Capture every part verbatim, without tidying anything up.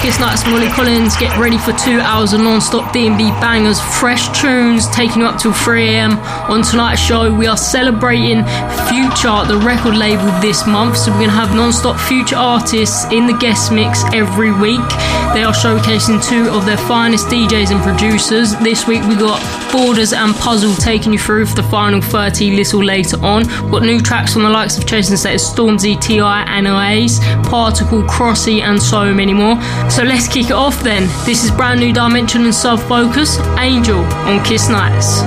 Kiss Nights, Molly Collins. Get ready for two hours of non-stop D and B bangers, fresh tunes, taking you up till three a.m. On tonight's show, we are celebrating Future, the record label, this month. So we're going to have non-stop Future artists in the guest mix every week. They are showcasing two of their finest D Js and producers. This week we got Borders and Puzzle taking you through for the final thirty a little later on. We've got new tracks from the likes of Chasing Status, Stormzy, T I, N O A's, Particle, Crossy, and so many more. So let's kick it off then. This is brand new Dimension and Self Focus, Angel on Kiss Nights.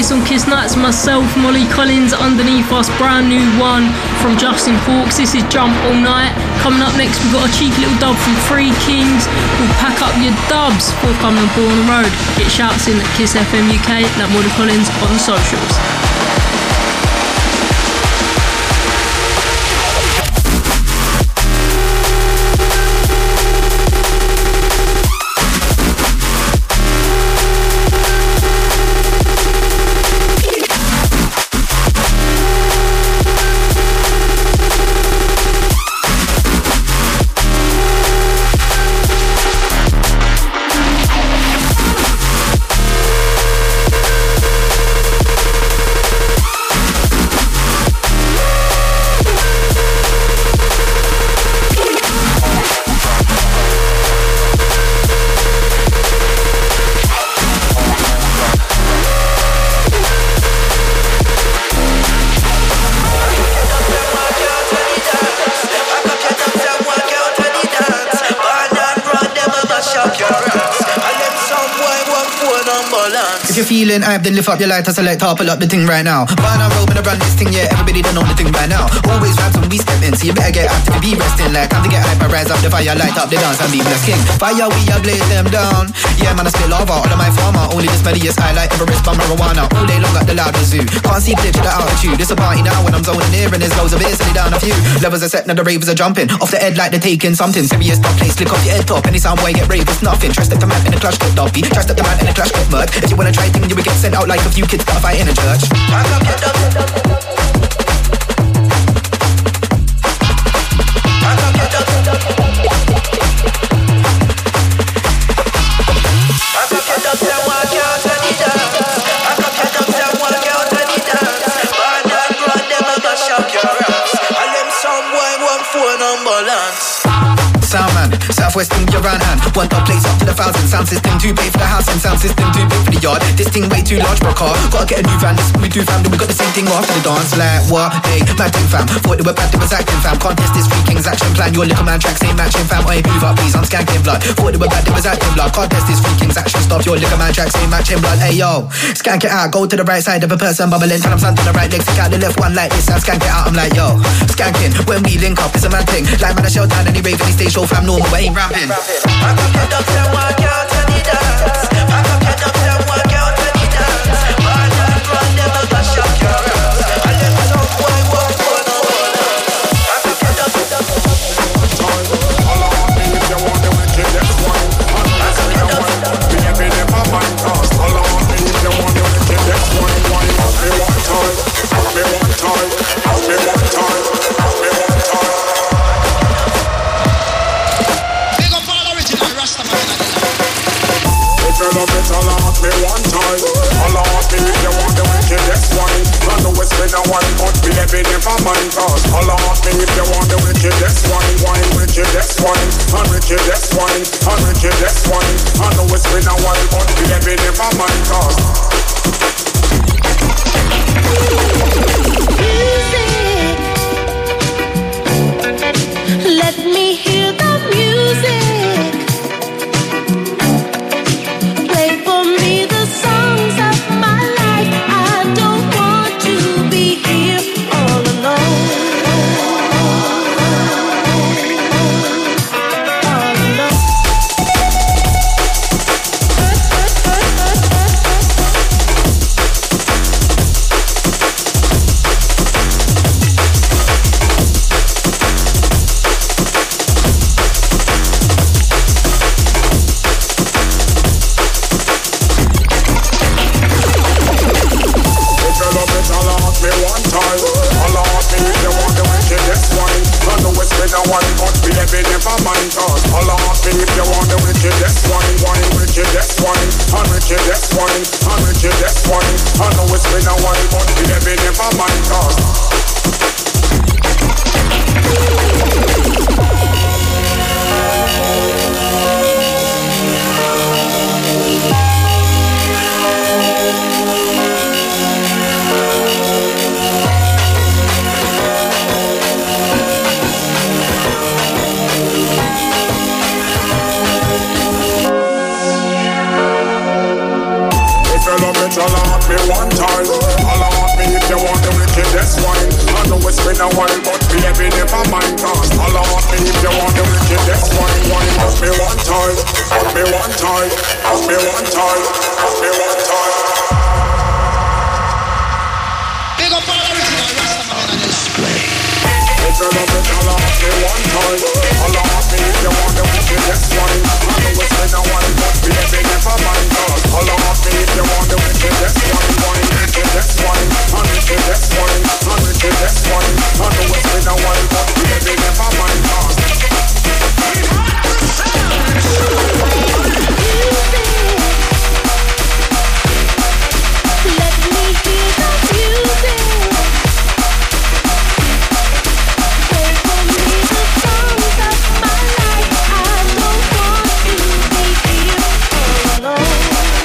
latest on Kiss Nights, myself, Molly Collins, underneath us, brand new one from Justin Hawkes. This is Jump All Night. Coming up next, we've got a cheeky little dub from Three Kings. We'll pack up your dubs for coming on Born on the Road. Get shouts in at Kiss F M U K and at Molly Collins on the socials. If you're feeling hype, then lift up your light and select up, pull up the thing right now. Burn and roll, gonna run this thing, yeah, everybody don't know the thing by now. Always raps when we step in, so you better get active and be resting. Like time to get hype and rise up the fire, light up the dance and be blessed king. Fire, we are blaze them down. Yeah, man, I spit lava, all of my farmer. Only this melodious highlight, Everest by marijuana. All day long at the loud zoo. Can't see clear to the altitude. This a party now when I'm zoning near, and there's loads of it, silly down a few. Levels are set, now the ravers are jumping. Off the head like they're taking something. Serious top place, click off your head top. Any sound boy get rave, it's nothing. Trust that the man in the clash got dopey. Trust that the man in the clash got murk. If you wanna try things, you will get sent out like a few kids that fight in a church. Back up your dub. Back up your dub. Back up your dub, then walk out to the dance. Back up your dub, then walk out to the dance. Burn and run, them a mash up your ass. And them some boy want phone number lance. Soundman, Southwestern, your right hand. One top place up to the thousand. Sound system too big for the house and sound system too big for the yard. This thing way too large for a car. Gotta get a new van, this we do fam. Then we got the same thing after the dance. Like what? Hey, mad thing fam. Thought they were bad, they was acting fam. Contest this Three Kings action plan. Your little man tracks ain't matching fam. Oi, move up please, I'm skanking blood. Thought they were bad, they was acting blood. Contest this Three Kings action stuff. Your little man tracks ain't matching blood. Hey yo, skank it out. Go to the right side of a person bubbling. Tell them something to the right leg. Stick out the left one like this and skank it out. I'm like yo, skanking. When we link up, it's a mad thing. Like man, I shell down any rave, any stage show fam. Normal, but ain't rapping. Pack up your ducks and walk out to the dance. Pack up your ducks and walk out to the dance. Burn and run, them a mash up your ass. And let some boy walk on a wall. Pack up your ducks. All of me if you want the wicked, that's one. Pack up your ducks. Baby, never mind cause. All of me if you want the wicked, that's one. One, have me one time. Have me one time. Have me one time. Have me one time. Love it, all of me one time. All of me if you want the wickedest wine. I know it's been a while, but baby never mind cause. All of me if you want the wickedest wine. Wine, wickedest wine. And wickedest wine. And wickedest wine. I know it's been a while, but baby never mind cause. Music. Let me hear the music. One time. while, but baby never mind. Cause all of me if you want the wickedest one, one. Just me one time, just me one time, just me one time, just me one time. Big up all the original Rastaman on the display. If you love it, all of me one time. All of me if you want the wickedest one. I know it's been a while, but baby never mind. Cause all of me if you want the wickedest one, one. Wickedest one, and wickedest one, and wickedest one. I know it's been a while, but baby never mind. Cause let me hear the music. Play for me the songs of my life. I don't want to be here all alone.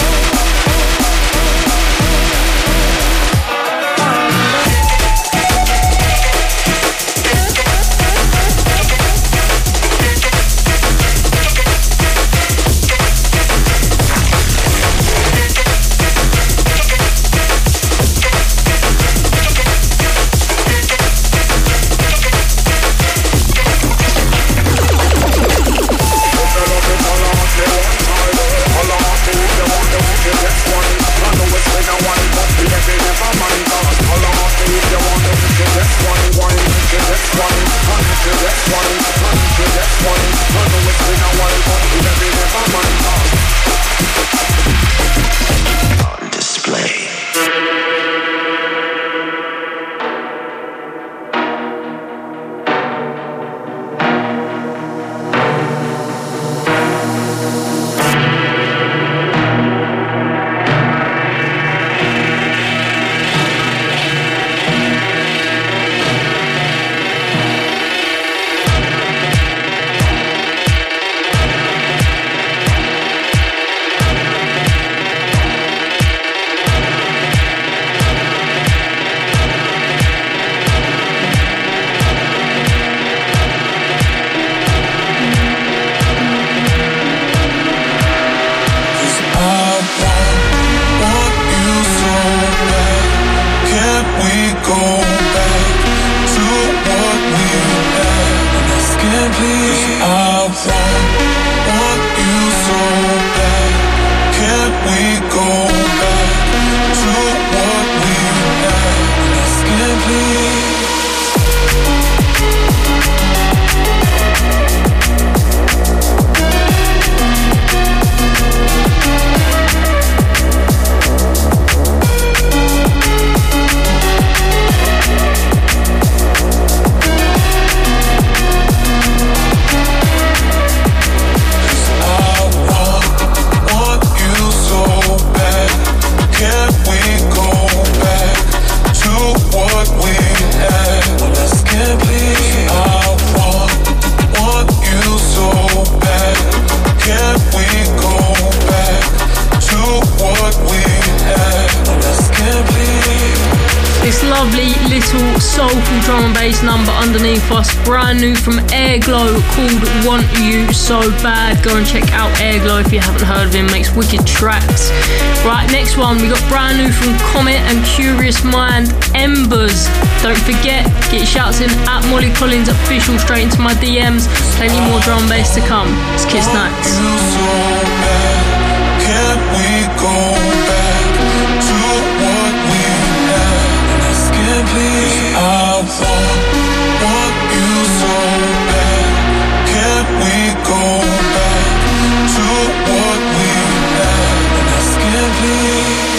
Soulful drum and bass number underneath us, brand new from Airglow called Want You So Bad. Go and check out Airglow if you haven't heard of him, makes wicked tracks. Right, next one we got brand new from Comet and Curious Mind, Embers. Don't forget, get your shouts in at Molly Collins official, straight into my D Ms. Plenty more drum and bass to come. It's Kiss Nights. Can't we go back to what we had? This can't be. I want, want you so bad. Can't we go back to what we had? This can't be.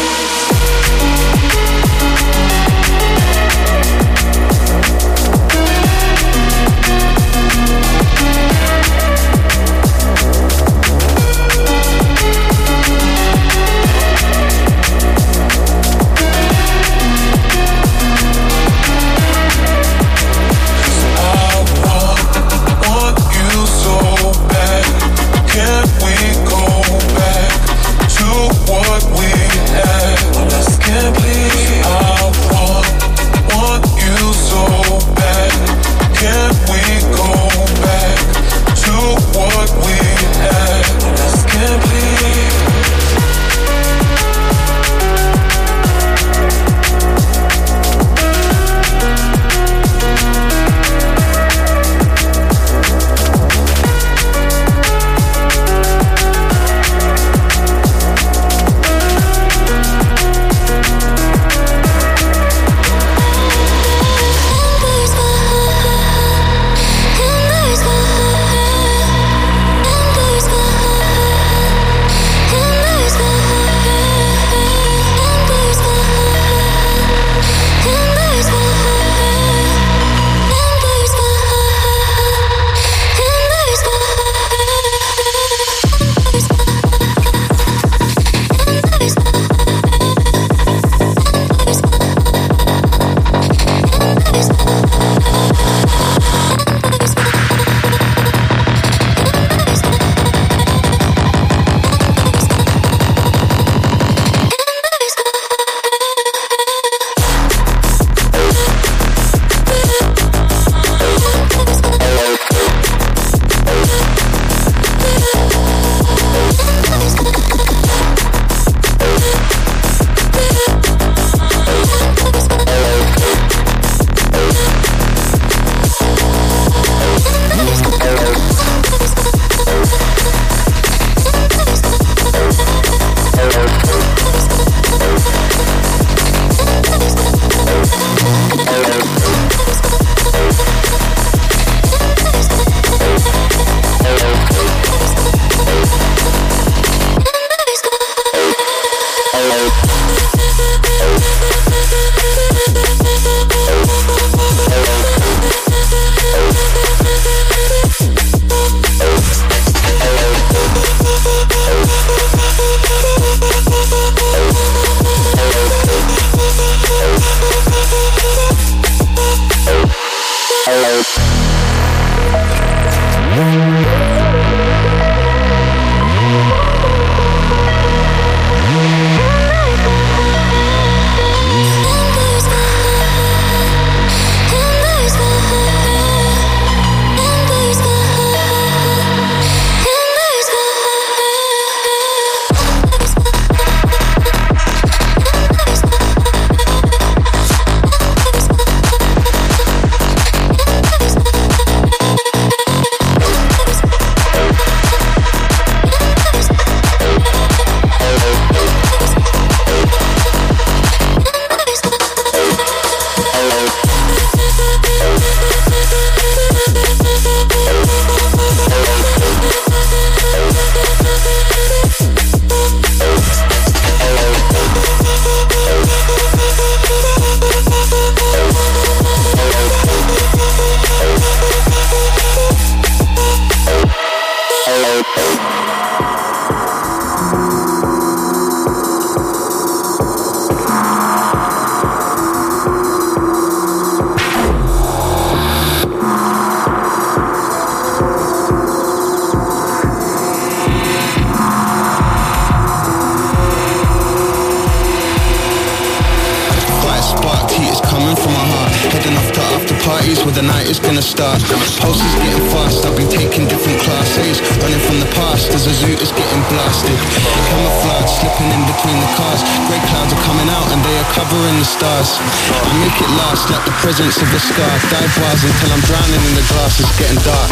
gonna start. Pulses getting fast, I've been taking different class A's, running from the past as a zoot is getting blasted. Camouflage slipping in between the cars, grey clouds are coming out and they are covering the stars. I make it last like the presence of a scar. Dive bars until I'm drowning in the glass, it's getting dark.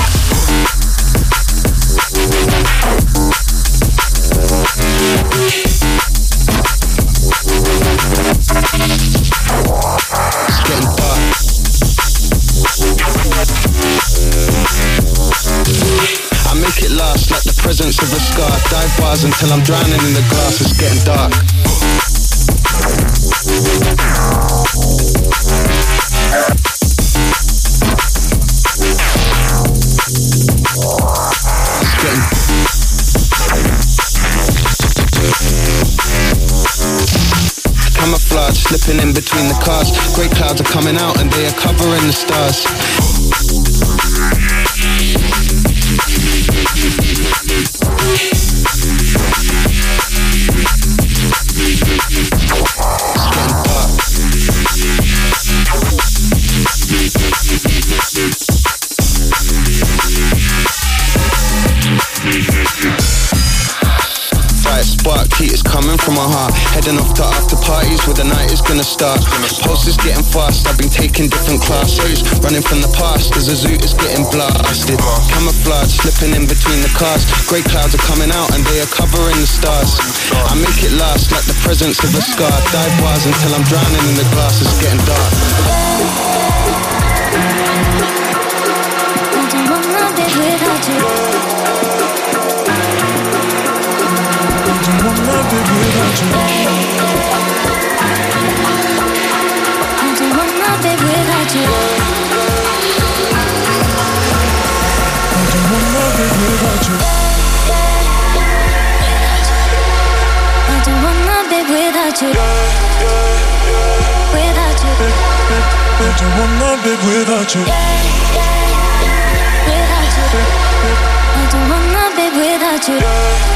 It's getting dark. I make it last like the presence of a scar. Dive bars until I'm drowning in the glass, it's getting dark. Camouflage slipping in between the cars, grey clouds are coming out and they are covering the stars. Spark heat is coming from my heart, heading off to after parties where the night is gonna start. Pulse is getting fast, I've been taking different classes, running from the past as a zoot is getting blasted. Camouflage slipping in between the cars, grey clouds are coming out and they are covering the stars. I make it last like the presence of a scar. Dive bars until I'm drowning in the glass, it's getting dark. I don't wanna be without you. I don't wanna be without you. I don't wanna be without you. I don't wanna be without you. I don't wanna be without you. Without you. I don't wanna be without you. Without you. I don't wanna be without you.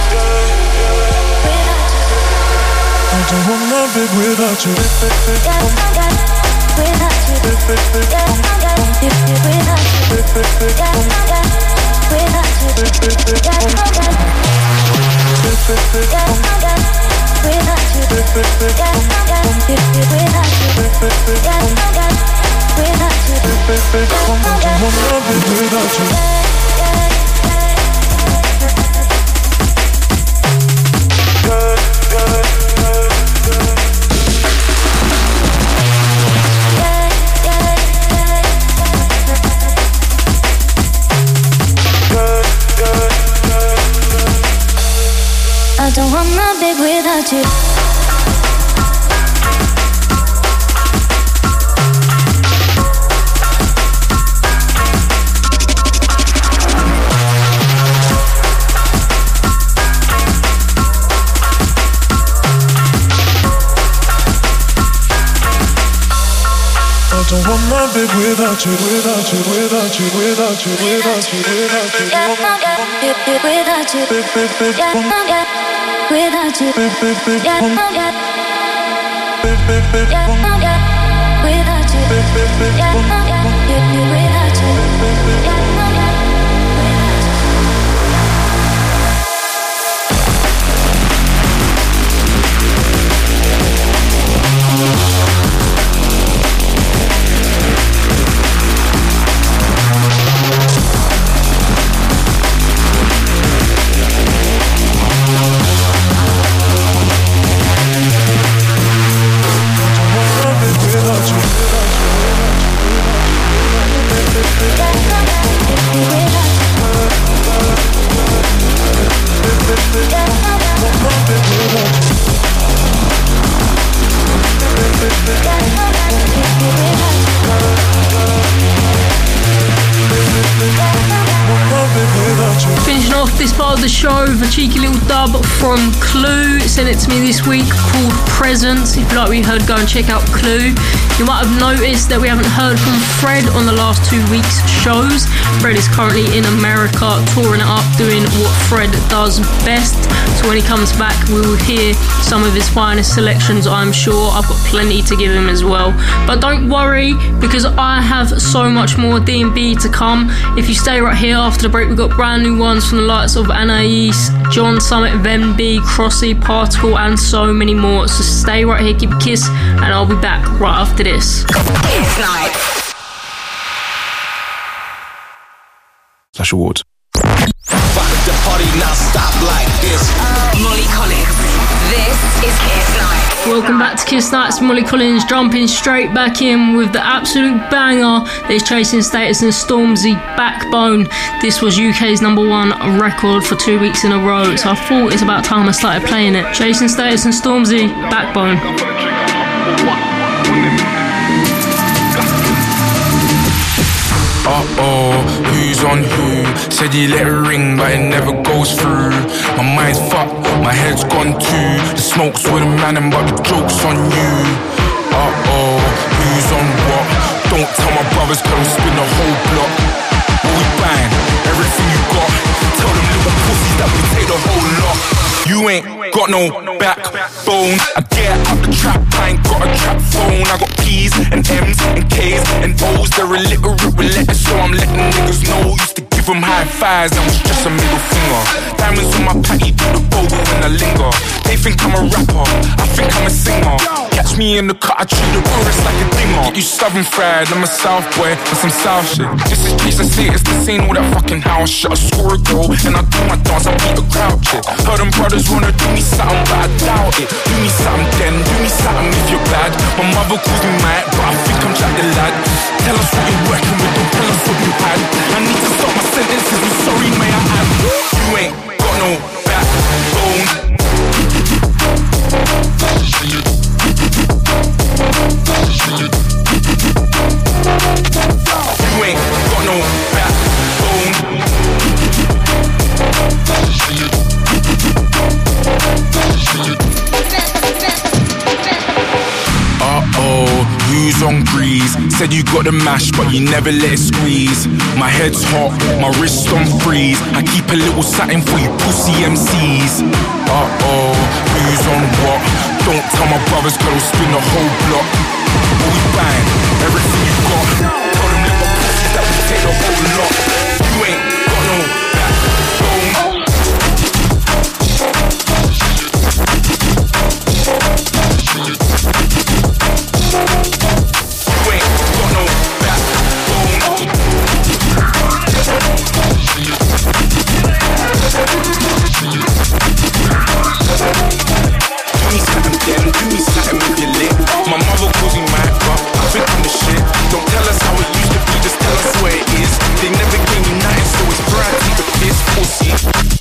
I don't wanna be without you. I don't wanna be without you. I don't wanna be without you, without you, without you, without you, without you, without you. Without you, without you, Finishing off this part of the show with a cheeky little dub from Clue. Sent it to me this week called Presence. If you like what you heard, go and check out Clue. You might have noticed that we haven't heard from Fred on the last two weeks' shows. Fred is currently in America touring it up, doing what Fred does best. So when he comes back, we will hear some of his finest selections, I'm sure. I've got plenty to give him as well. But don't worry, because I have so much more D and B to come. If you stay right here after the break, we've got brand new ones from the likes of Anais, John Summit, Venby, Crossy, Particle, and so many more. So stay right here, keep a kiss, and I'll be back right after this. It's like Flash Awards. Fuck the party, now stop like this. Molly Collins. This is Kiss Night. Welcome back to Kiss Nights. Molly Collins jumping straight back in with the absolute banger. There's Chasing Status and Stormzy, Backbone. This was U K's number one record for two weeks in a row, so I thought it's about time I started playing it. Chasing Status and Stormzy, Backbone. Uh-oh, who's on who? Said he let it ring, but it never goes through. My mind's fucked, my head's gone too. The smoke's with a man, but the joke's on you. Uh-oh, who's on what? Don't tell my brothers, cause I'll spin the whole block. But we bang, everything you got. Tell them little pussies that we take the whole lot. You ain't got no backbone. I get out the trap, I ain't got a trap phone. I got P's and M's and K's and O's. They're illiterate with letters, so I'm letting niggas know. Used to give them high fives, and was just a middle finger. Diamonds on my patty, do the bowl when I linger. They think I'm a rapper, I think I'm a singer. Catch me in the cut, I treat the chorus like a dinger. Get you southern fried, I'm a south boy with some south shit. This is Chase, I say it's the same all that fucking house shit. I score a goal, and I do my dance, I beat a crowd shit. Heard them brothers wanna do me something, but I doubt it. Do me something then, do me something if you're bad. My mother calls me mad, but I think I'm Jack the lad. Tell us what you're working with, don't tell us what you had. I need to start my sentences with sorry, may I add. You ain't got no backbone. You ain't got no backbone. Uh-oh, who's on grease? Said you got the mash, but you never let it squeeze. My head's hot, my wrist on freeze. I keep a little satin for you pussy M Cs. Uh-oh, who's on what? Don't tell my brothers, cause I'll spin the whole block. But we bang, everything you got. Tell them little pussies that we take the whole lot. You ain't got no backbone. My mother calls me mad, but I think I'm the shit. Don't tell us how it used to be, just tell us where it is. They never gave me nothing, so it's bright, keep the piss, pussy.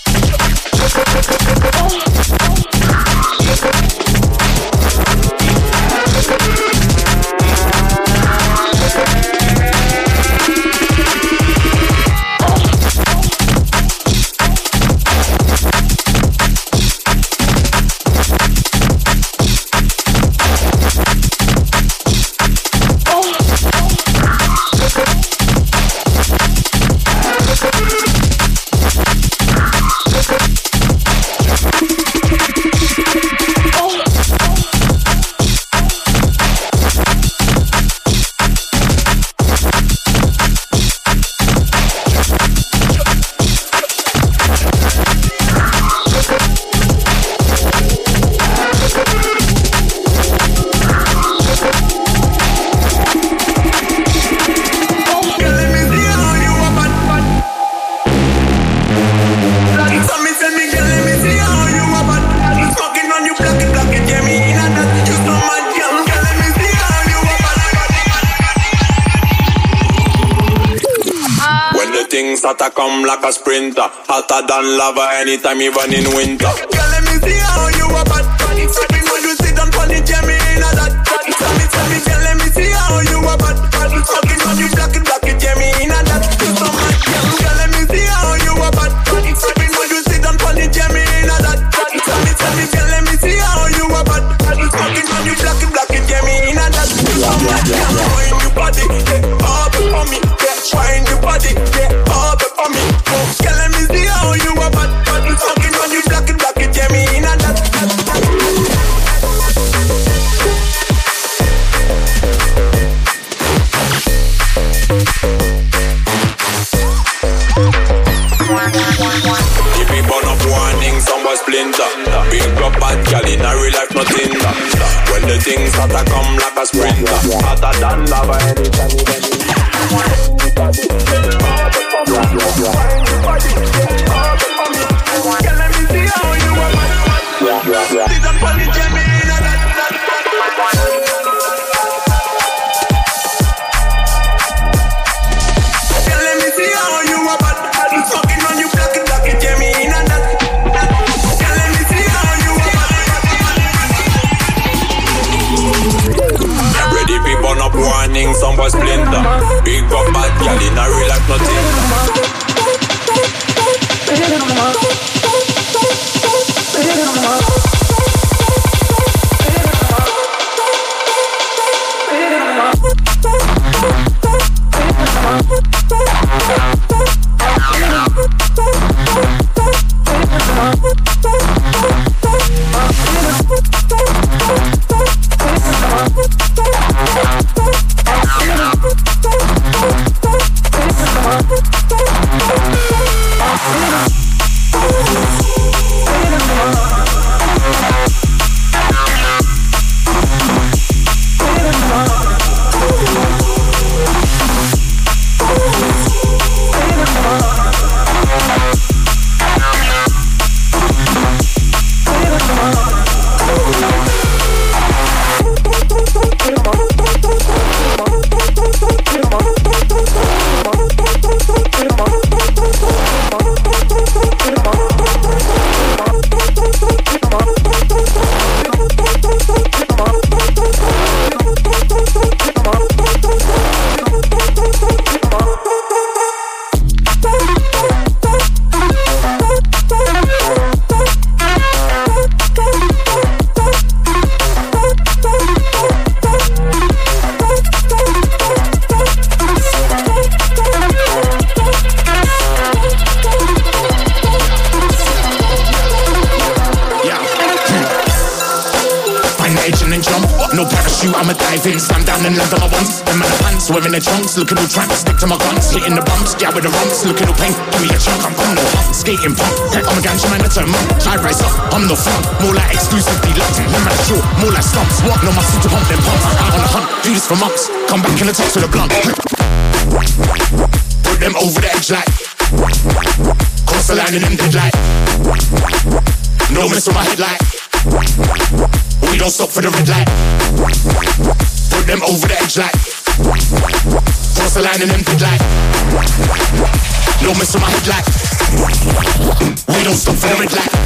Hotter come like a sprinter, hotter than lava anytime, even in winter. Girl, let me see how you a bad. It's something when you sit down on the jammy in a that. Tell me, tell me, girl, let me see how you a bad. It's something when you black it, black it, jammy in a that. You so mad, girl, let me see how you a bad. It's something when you sit down on the jammy in a that. Tell me, tell me, girl, let me see how you a bad. It's something when you black it, black it, jammy in a that. You so mad. splinter. Big up bad gal in a real life, nothing that. When the things start to come like a sprinter, hotter than lava anytime you want it. Girl, let me see how you are mad. Sit up on the Jimmy in a that, that, girl, let me see how you are bad. I'm talking on you, black and black and Jimmy in a that. Girl, let me see how you are bad. Ready people up warning, some boy splinter. Big up bad girl in a real life, nothing. Wearing the trunks, looking all tramps, stick to my guns, hitting the bumps, yeah with the rumps, looking all pain, give me a chunk, I'm on no hump, skating punk, I'm a gangster man, I turn monk, I rise up, I'm no fun, more like exclusive deluxe, no matter short, more like stumps, what, no muscle to hump them pumps, out on the hunt, do this for months, come back in the text with a blunt, put them over the edge like, cross the line and them dead like, no mess with my head like, we don't stop for the red light, put them over the edge like, cross the line and them dead like, no mess with my head like, we don't stop for the red light.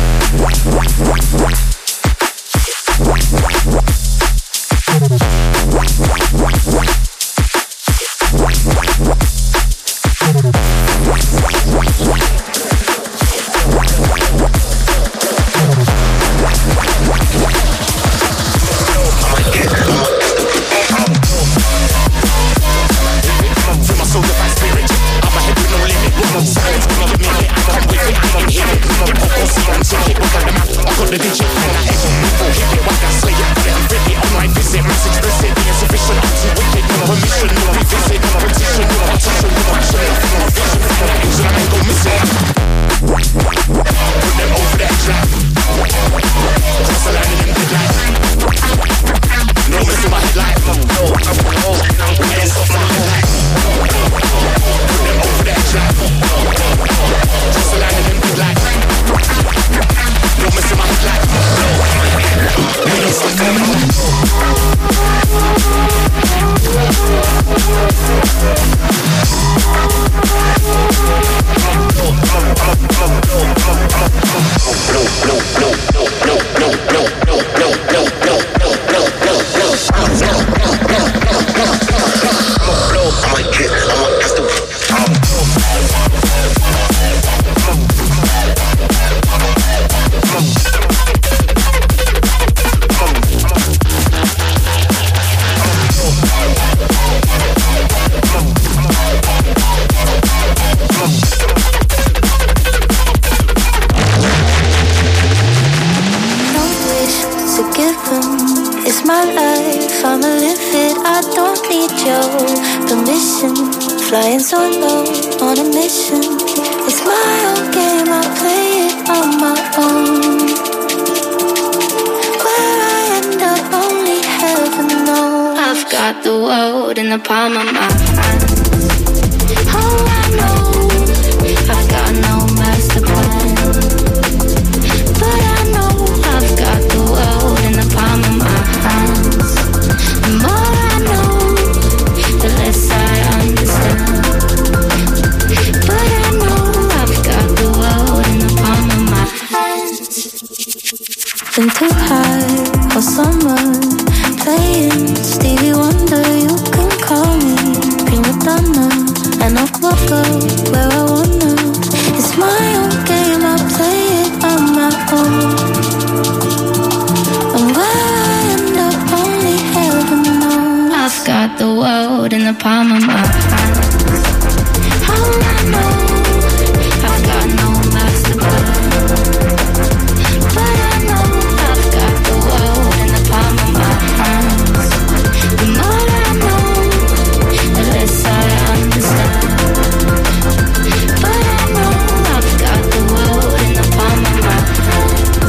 Flying solo on a mission. It's my own game, I play it on my own. got the world in the palm of my hands. Oh, I know I've got no master plan, but I know I've got the world in the palm of my hands. The more I know, the less I understand, but I know I've got the world in the palm of my hands. Been too high for summer, playing Stevie Wonder. You can call me prima donna, and I'll walk up where I wanna. It's my own game, I play it on my own, and where I end up only heaven knows. I've got the world in the palm of my hands. All I know, I've got no master plan, but I know I've got the world in the palm of my hands. The more I know, the less I understand, but I know I've got the world in the palm of my hands.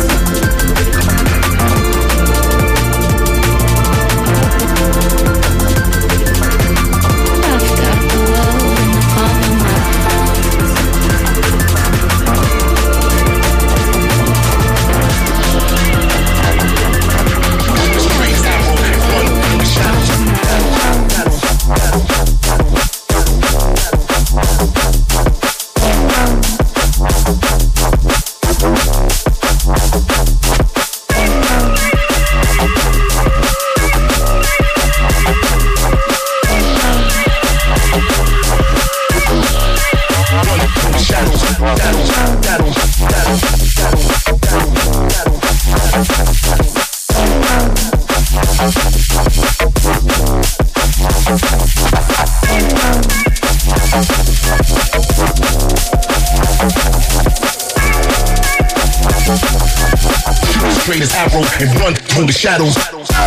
I've got the world in the palm of my hands. Straight as arrow and run from the shadows.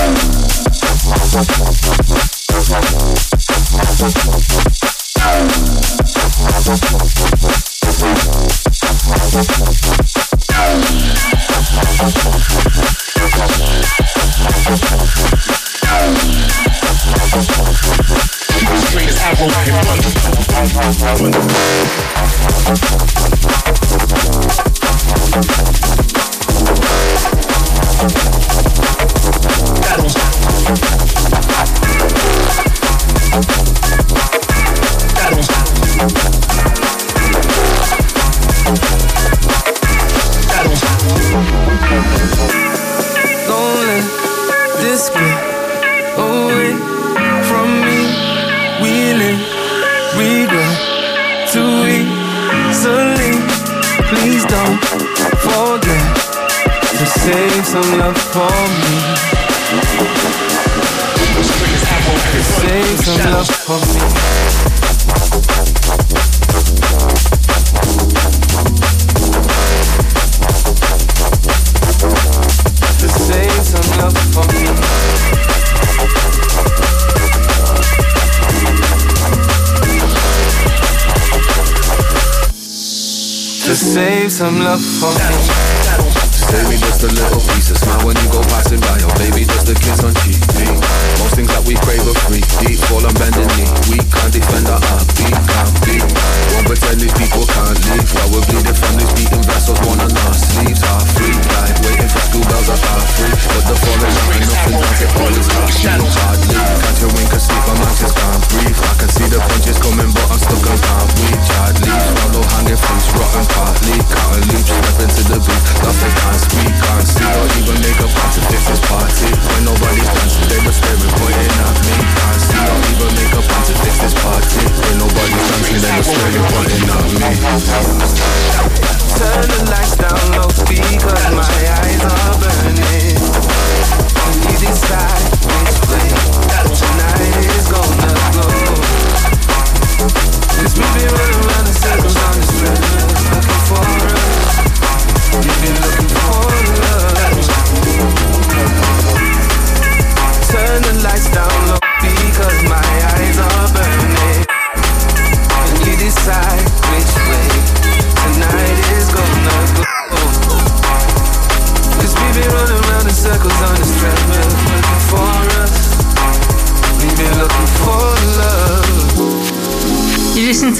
Straight as arrow and run. Don't let this get away from me. We live regret too easily. Please don't forget to save some love for me. Save some love for me. Save some love for me. To save some love for me. Save me just a little piece of smile when you go passing by. Oh baby, just a kiss on cheek. Most things that we crave are free. Deep fall on bending knee. We can't defend our heartbeat, can't beat. Won't pretend these people can't leave. While we're bleeding families, beating vessels, one on our sleeves. Half free, like waiting for school bells at half free. But the falling out and nothing else, it always half shadows hardly. Can't you wink or sleep, my mind just can't breathe. I can see the punches coming, but I'm stuck and can't reach. Hard leaves, swallow hanging fruits, rotten partly. Can't leap, step into the beat, nothing can't speak, can't see or even make a plan to fix this party. When nobody's dancing, they were staring, pointing at me. Can't see or even make a plan to fix this party. When nobody's dancing, they were staring, pointing at me.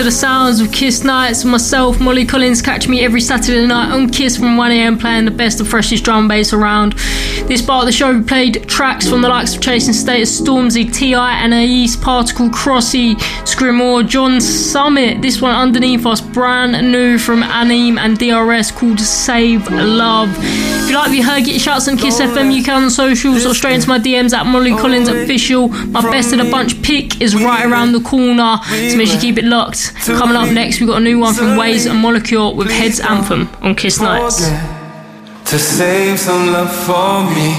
the sounds of Kiss Nights. Myself, Molly Collins, catch me every Saturday night on Kiss from one a.m. playing the best and freshest drum and bass around. This part of the show we played tracks from the likes of Chasing Status, Stormzy, T I, Anais, Particle, Crossy, Scrimore, John Summit. This one underneath us, brand new from Anim and D R S, called Save Love. If you like what you heard, get your shouts on Kiss F M. You can on socials or straight into my D Ms at Molly Collins Official. My best of the bunch pick is right around the corner, so make sure you keep it locked. Coming up next, we've got a new one from Waze and Molecule with Heads Anthem on Kiss Nights. To save some love for me.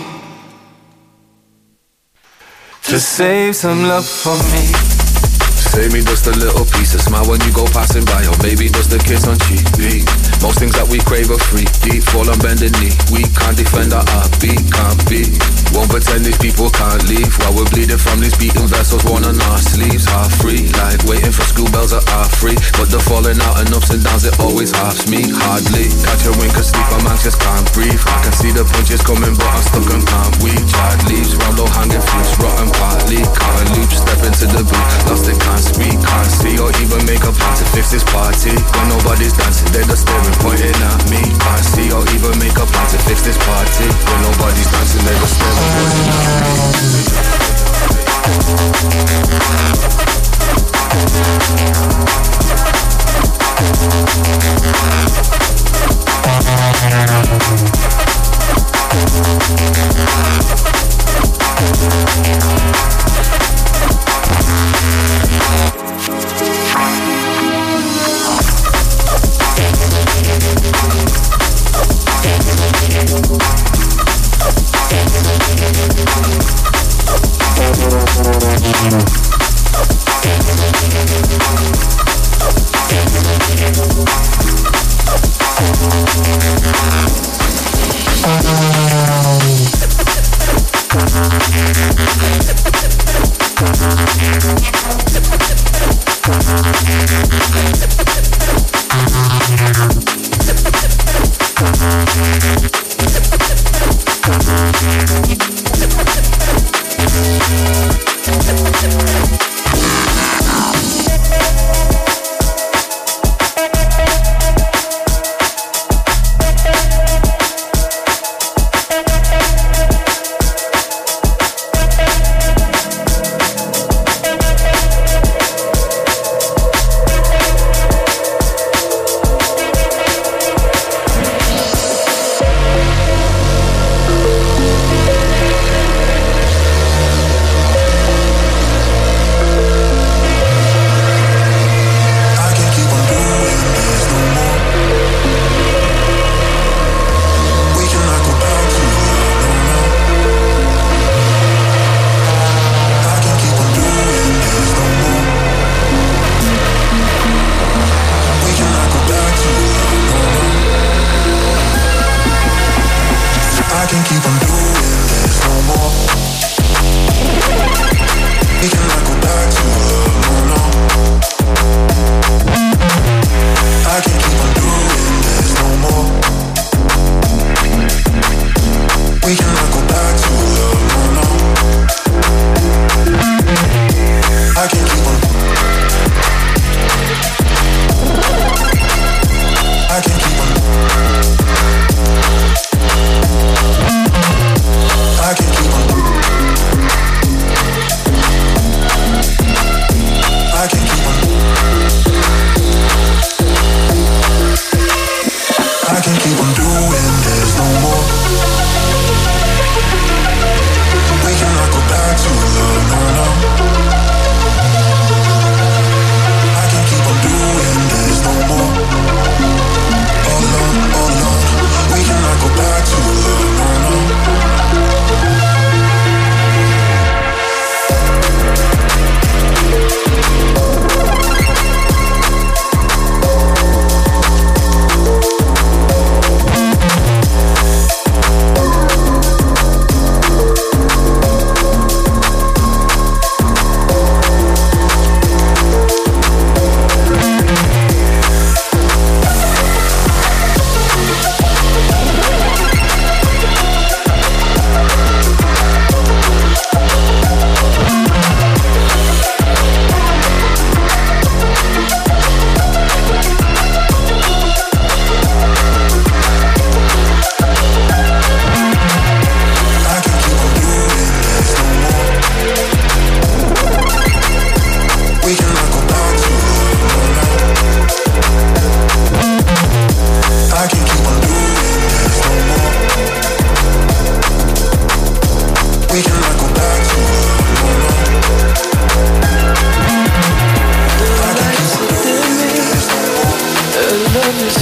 To save some love for me. Save me just a little piece of smile when you go passing by. Or maybe just a kiss on cheek. Beat. Most things that we crave are free. Deep fall on bending knee. We can't defend our heartbeat, can't beat. Won't pretend these people can't leave while we're bleeding from these beaten vessels worn on our sleeves. Half free, like waiting for school bells at half free. But the falling out and ups and downs, it always halves me. Hardly catch a wink of sleep, I'm anxious, can't breathe. I can see the punches coming, but I'm stuck and can't weep. Charred leaves, round low hanging fruits, rotten partly. Can't loop, step into the beat, lost it, can't speak, can't see or even make a plan to fix this party. When nobody's dancing, they're just staring, pointing at me. Can't see or even make a plan to fix this party. When nobody's dancing, they're just staring.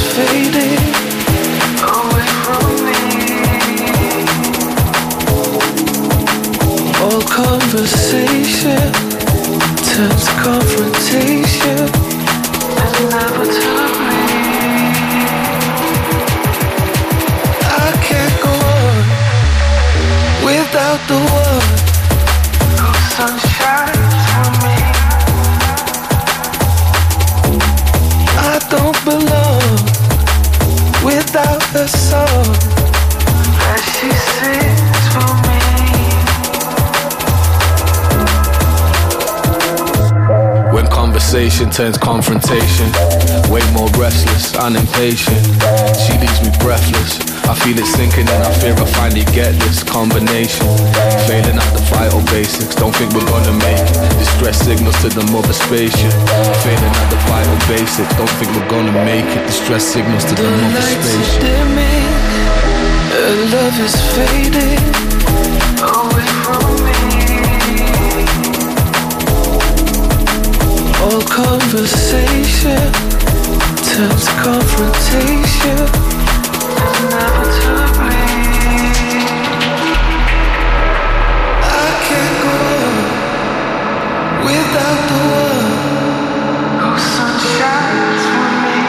fading away from me. All conversation turns confrontation and never took me. I can't go on without the one whose sun shines for me. I don't belong without the song that she sings for me. When conversation turns confrontation, way more restless and impatient. She leaves me breathless. I feel it sinking and I fear I finally get this combination. Failing at the vital basics, don't think we're gonna make it. Distress signals to the mother spaceship. Failing at the vital basics, don't think we're gonna make it. Distress signals to the, the mother spaceship. Dimming, her love is fading away from me. All conversation turns confrontation and never took me. I can't go on without the one whose sun shines for me.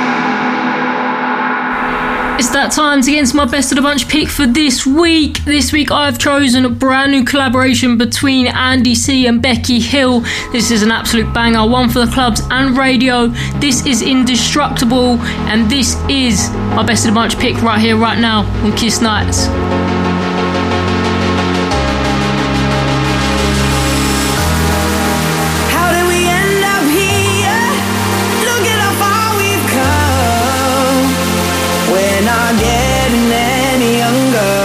It's that time to get into my best of the bunch pick for this week. This week I've chosen a brand new collaboration between Andy C and Becky Hill. This is an absolute banger, one for the clubs and radio. This is Indestructible, and this is my best of the bunch pick right here, right now on Kiss Nights. Not getting any younger.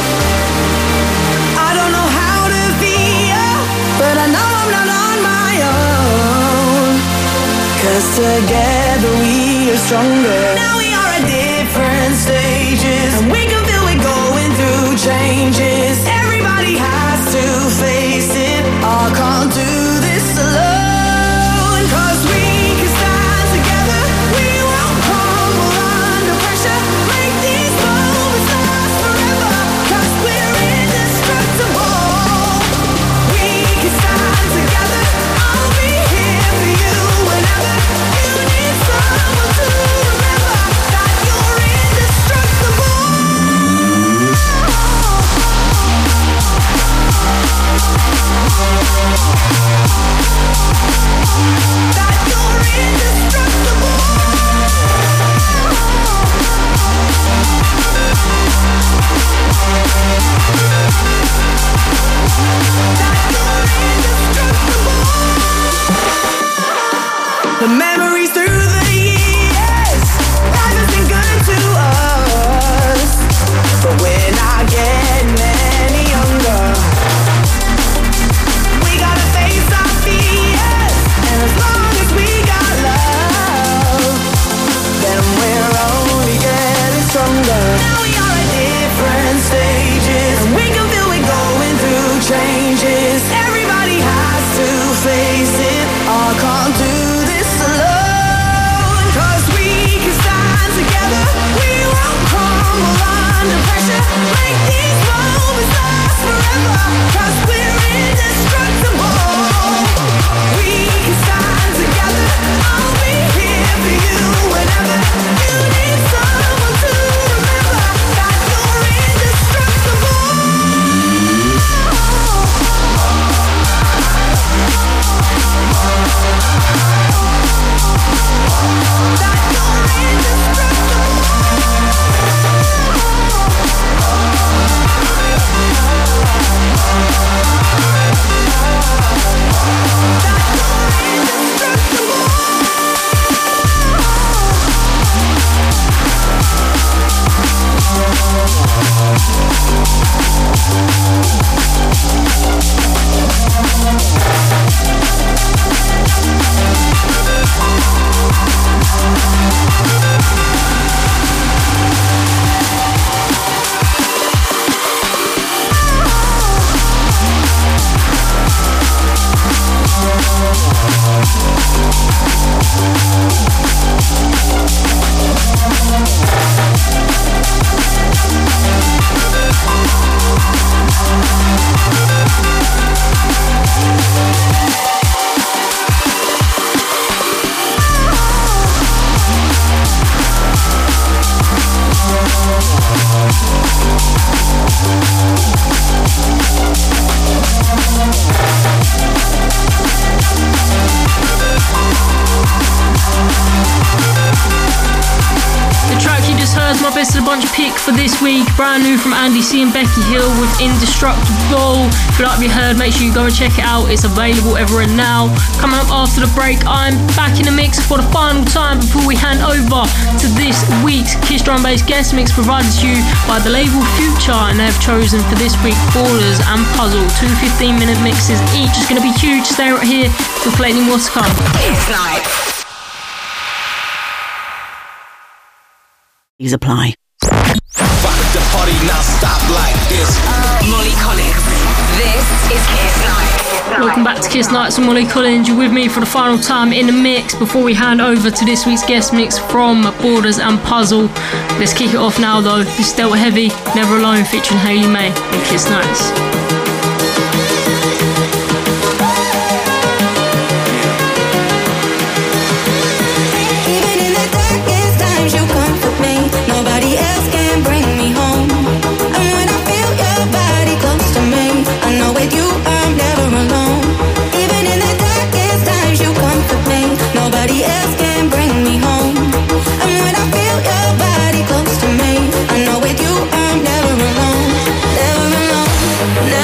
I don't know how to feel, but I know I'm not on my own. 'Cause together we are stronger. Now we are at different stages, and we can feel we're going through changes. Everybody has to face it. I can't do this alone. 'Cause we can stand together. We won't crumble under pressure. Birds, my best of the bunch pick for this week. Brand new from Andy C and Becky Hill with Indestructible. If you like what you heard, make sure you go and check it out. It's available everywhere now. Coming up after the break, I'm back in the mix for the final time before we hand over to this week's Kiss Drum Bass guest mix provided to you by the label Future, and they've chosen for this week Borders and Puzzle. Two fifteen minute mixes each. It's going to be huge. Stay right here for plenty more to come. It's night. Please apply. Rock the party non-stop like this. Molly Collins. This is Kiss Night. Welcome back to Kiss Nights with Molly Collins. You're with me for the final time in the mix before we hand over to this week's guest mix from Borders and Puzzle. Let's kick it off now though. This is Delta Heavy, Never Alone featuring Hayley May and Kiss Nights. Nobody else can bring me home. And when I feel your body close to me, I know with you I'm never alone. Even in the darkest times you comfort me. Nobody else can bring me home. And when I feel your body close to me, I know with you I'm never alone. Never alone.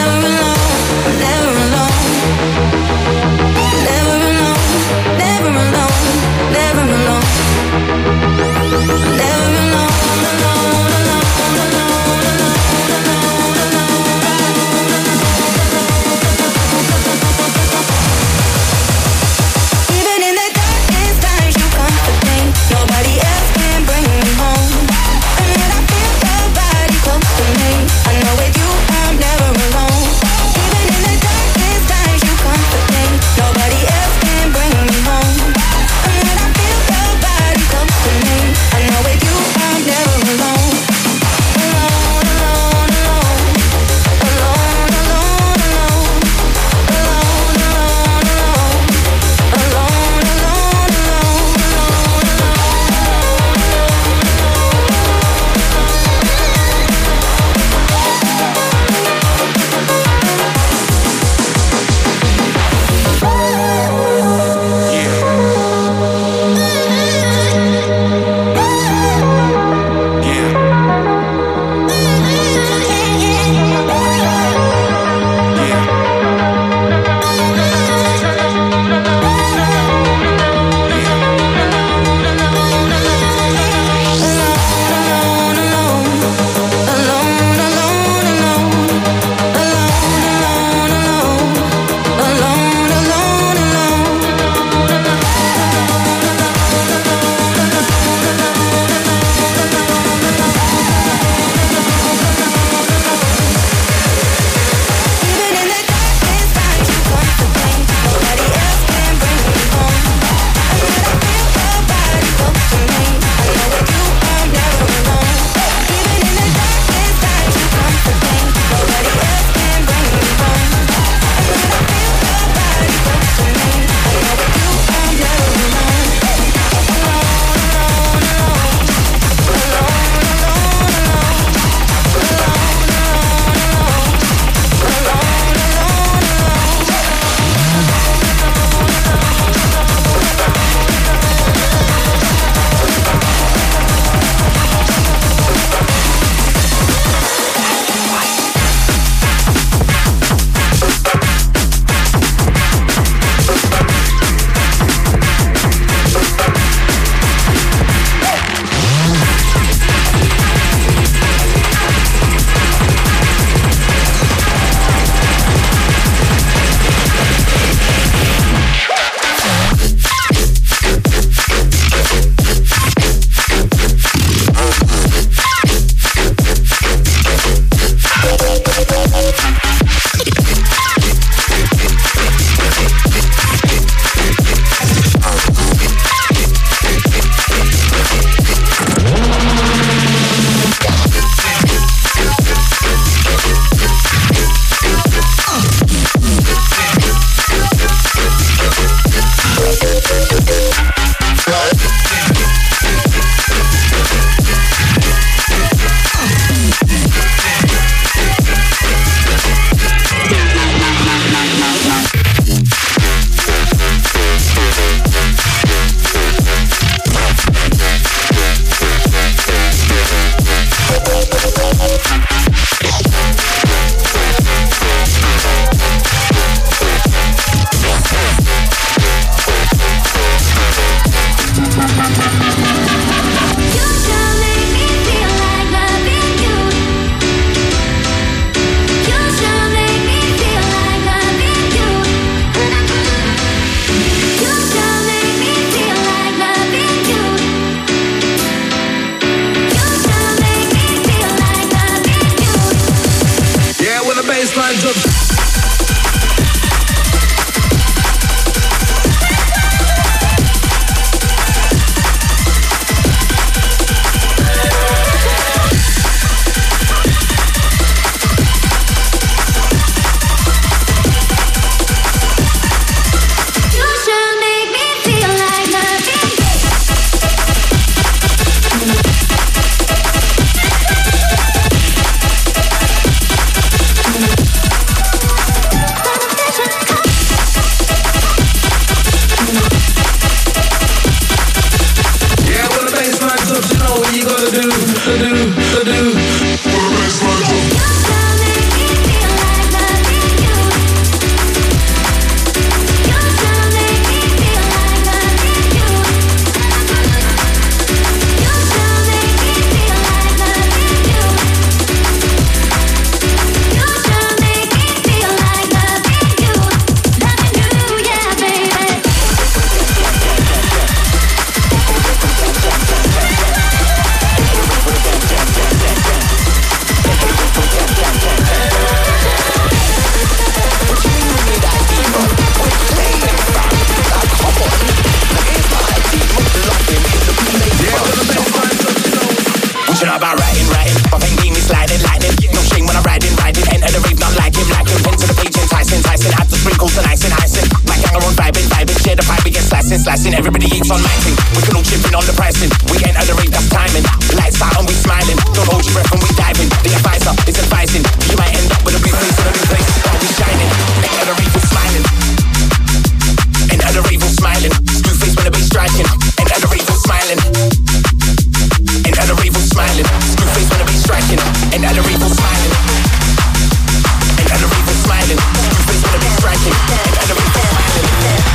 pricing. Everybody eats on my thing. We can all chip in on the pricing. We enter the rate, that's timing. Lights out and we smiling. Don't hold your breath when we diving. The advisor is advising. You might end up with a blue face in a new place. I'll be shining. Enter the rate, we're smiling. Enter the rate, we're smiling. Blue face when the bass striking. Enter the rate, we're smiling. Enter the rate, we're smiling. Blue face when the bass striking. Enter the rate, we're smiling. Enter the rate, we're smiling. Blue face when the bass striking. Enter the rate, we're smiling.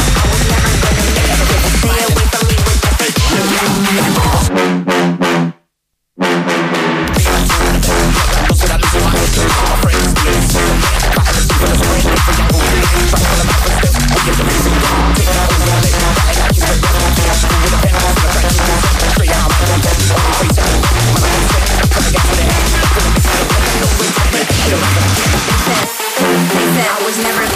Stay away from me with the fake shit. I was never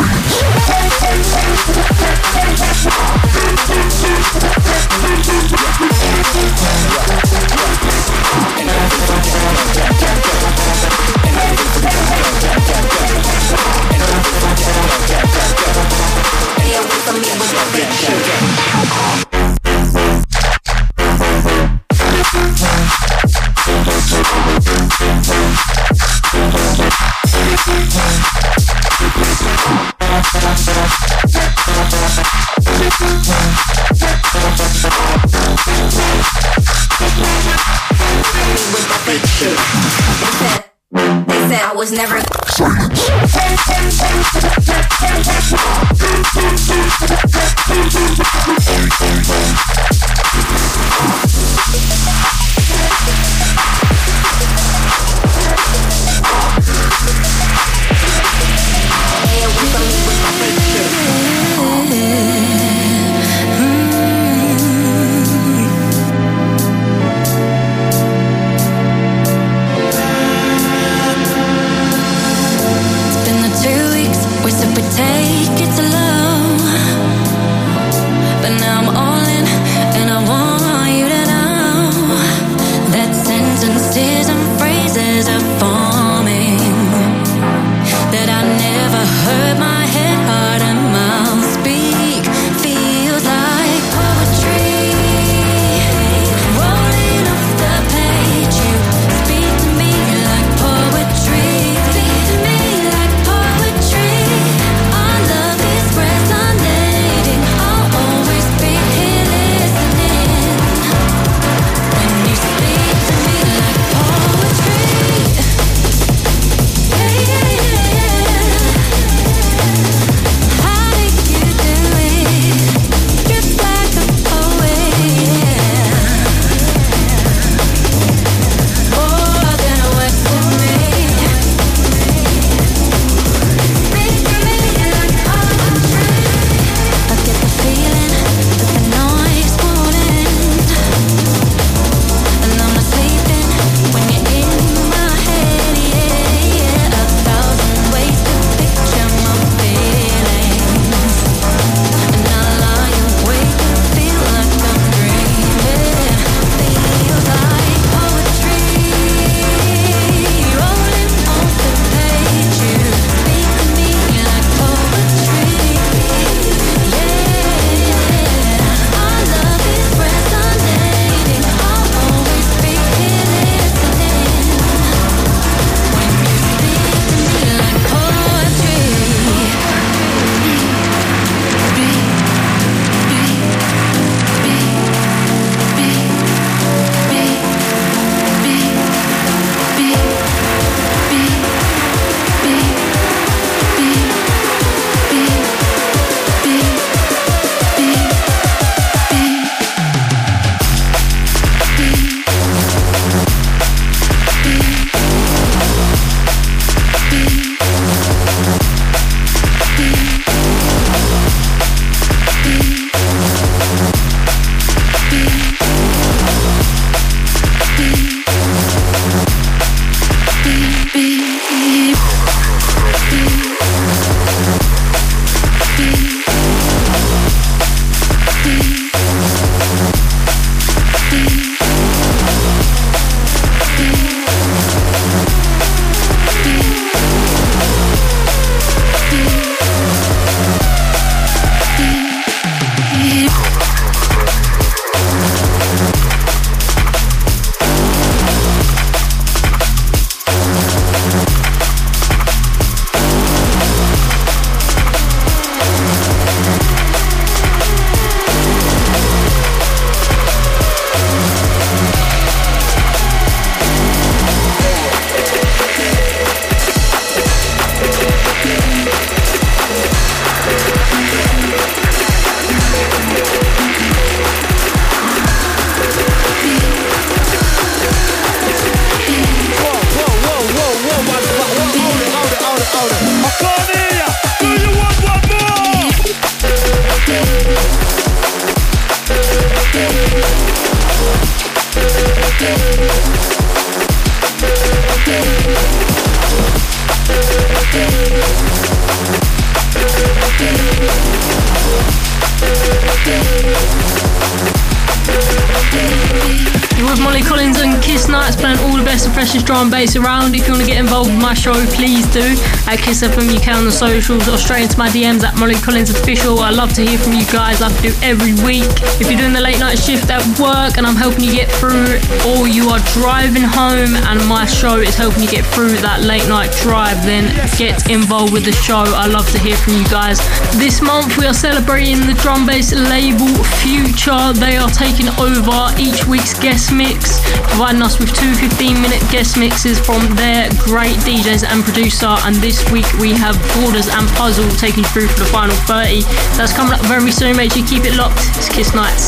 I was never now I'm all in, and I want you to know You're with Molly Collins and Kiss Nights, playing all the best and freshest drum and bass around. If you want to get involved with my show, please do. At Kiss F M U K on the socials, or straight into my D Ms at Molly Collins Official. I love to hear from you guys, like I do every week. If you're doing the late night shift at work and I'm helping you get through, or you are driving home and my show is helping you get through that late night drive, then get involved with the show. I love to hear from you guys. This month we are celebrating the drum bass label Future. They are taking over each week's guest mix, providing us with two fifteen minute guest mixes from their great D Js and producer. And this week we have Borders and Puzzle taking through for the final thirty. That's coming up very soon. Make sure you keep it locked. It's Kiss Nights.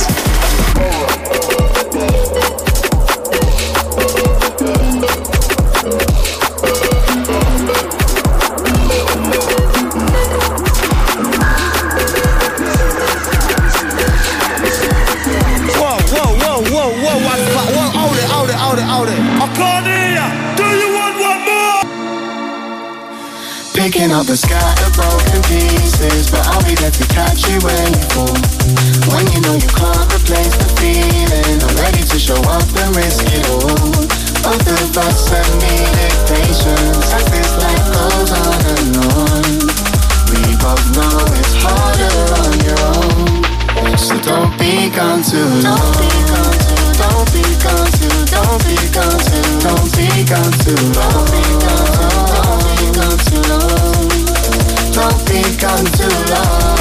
Picking up the scattered broken pieces, but I'll be there to catch you when you fall. When you know you can't replace the feeling, I'm ready to show up and risk it all. Both of us have needed patience as this life goes on and on. We both know it's harder on your own, so don't be gone too long. Don't be gone too, don't be gone too, don't be gone too, don't be gone too long. Don't be gone too long. Don't be gone too long.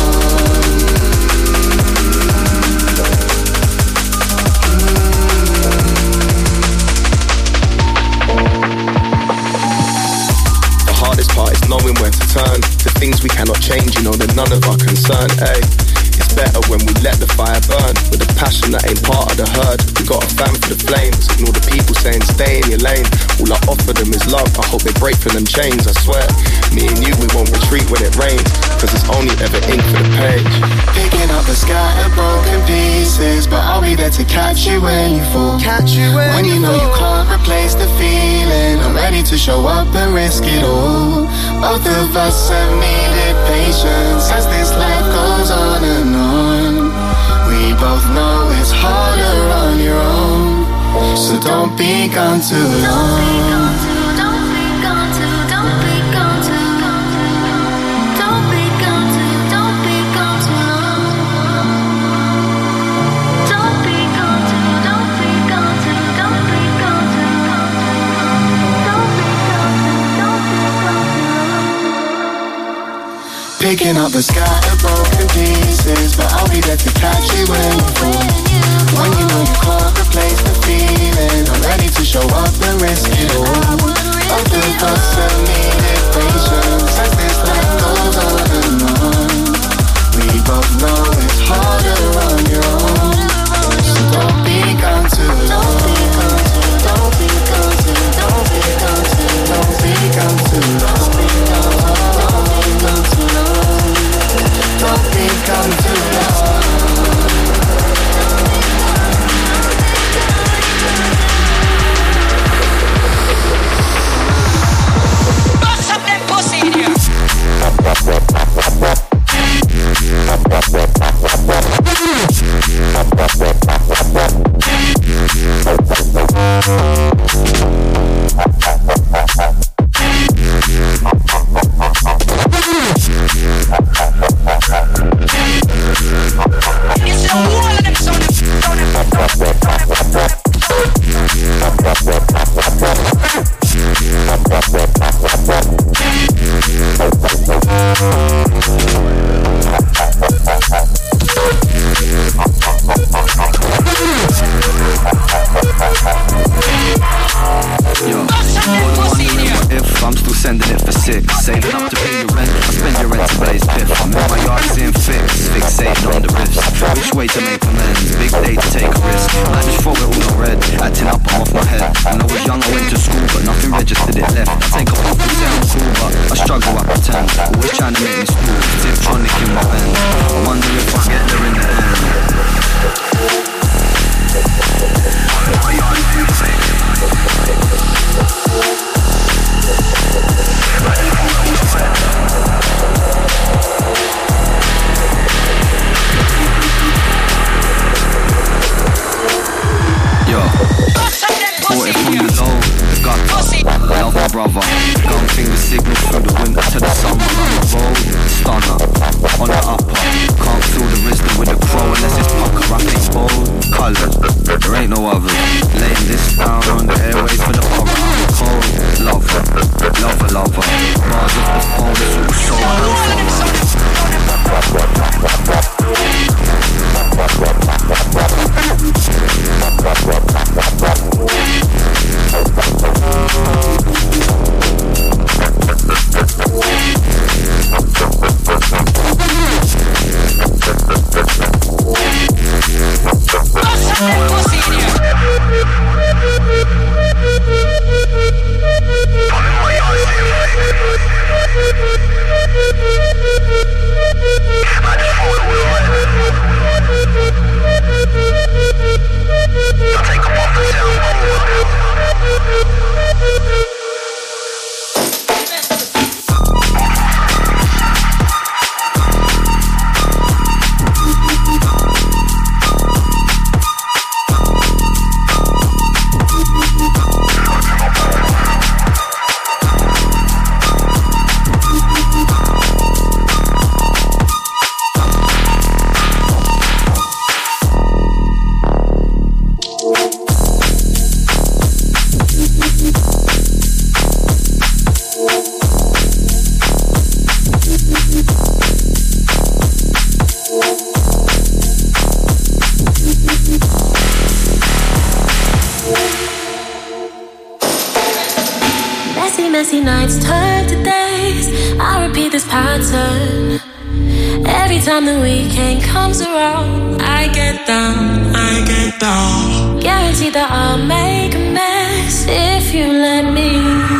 The hardest part is knowing where to turn to things we cannot change, you know they're none of our concern, eh? It's better when we let the fire burn with a passion that ain't part of the herd. We got a fan for the flames, ignore the people saying stay in your lane. All I offer them is love, I hope they break for them chains. I swear, me and you, we won't retreat when it rains, cause it's only ever ink for the page. Picking up the scattered broken pieces, but I'll be there to catch you when you fall. Catch you when, when you, you know fall. You can't replace the feeling, I'm ready to show up and risk it all. Both of us have needed patience as this life goes on and on. We both know it's harder on your own, so don't be gone too long. Don't be gone too, don't be gone too, don't be gone too, don't be gone too, don't be gone too, don't be gone too, don't be gone too, don't be gone too. Picking up the scattered broken pieces, but I'll be there to catch you when you fall. When you know you can't replace the feeling, I'm ready to show up and risk it all. Both of us have needed patience as this life goes on and on. We both know it's harder on your own, so don't be gone too long. Don't be gone too, don't be gone too, don't be gone too, don't be gone too long. Don't be gone too long. Bust up them pussy in here. It's a wall of them sound. If I'm still sending it for six, saving up to pay your rent, I spend your rent to blaze piff. I'm in my yard seeing fix, fixated on the riffs. Which way to make amends, big day to take a risk. I just throw it all on red, acting up off my head. When I was young I went to school, but nothing registered it left. I take a puff and say I'm cool, but I struggle, I pretend. Always trying to make me school, Tiptronic in my bend. I wonder if I get there in the end. My yard seeing fix. This down on the airways for the horror. I'm a cold lover, lover, lover. Bars off the phone, it's all so messy nights turn to days. I repeat this pattern. Every time the weekend comes around, I get down, I get down. Guaranteed that I'll make a mess if you let me.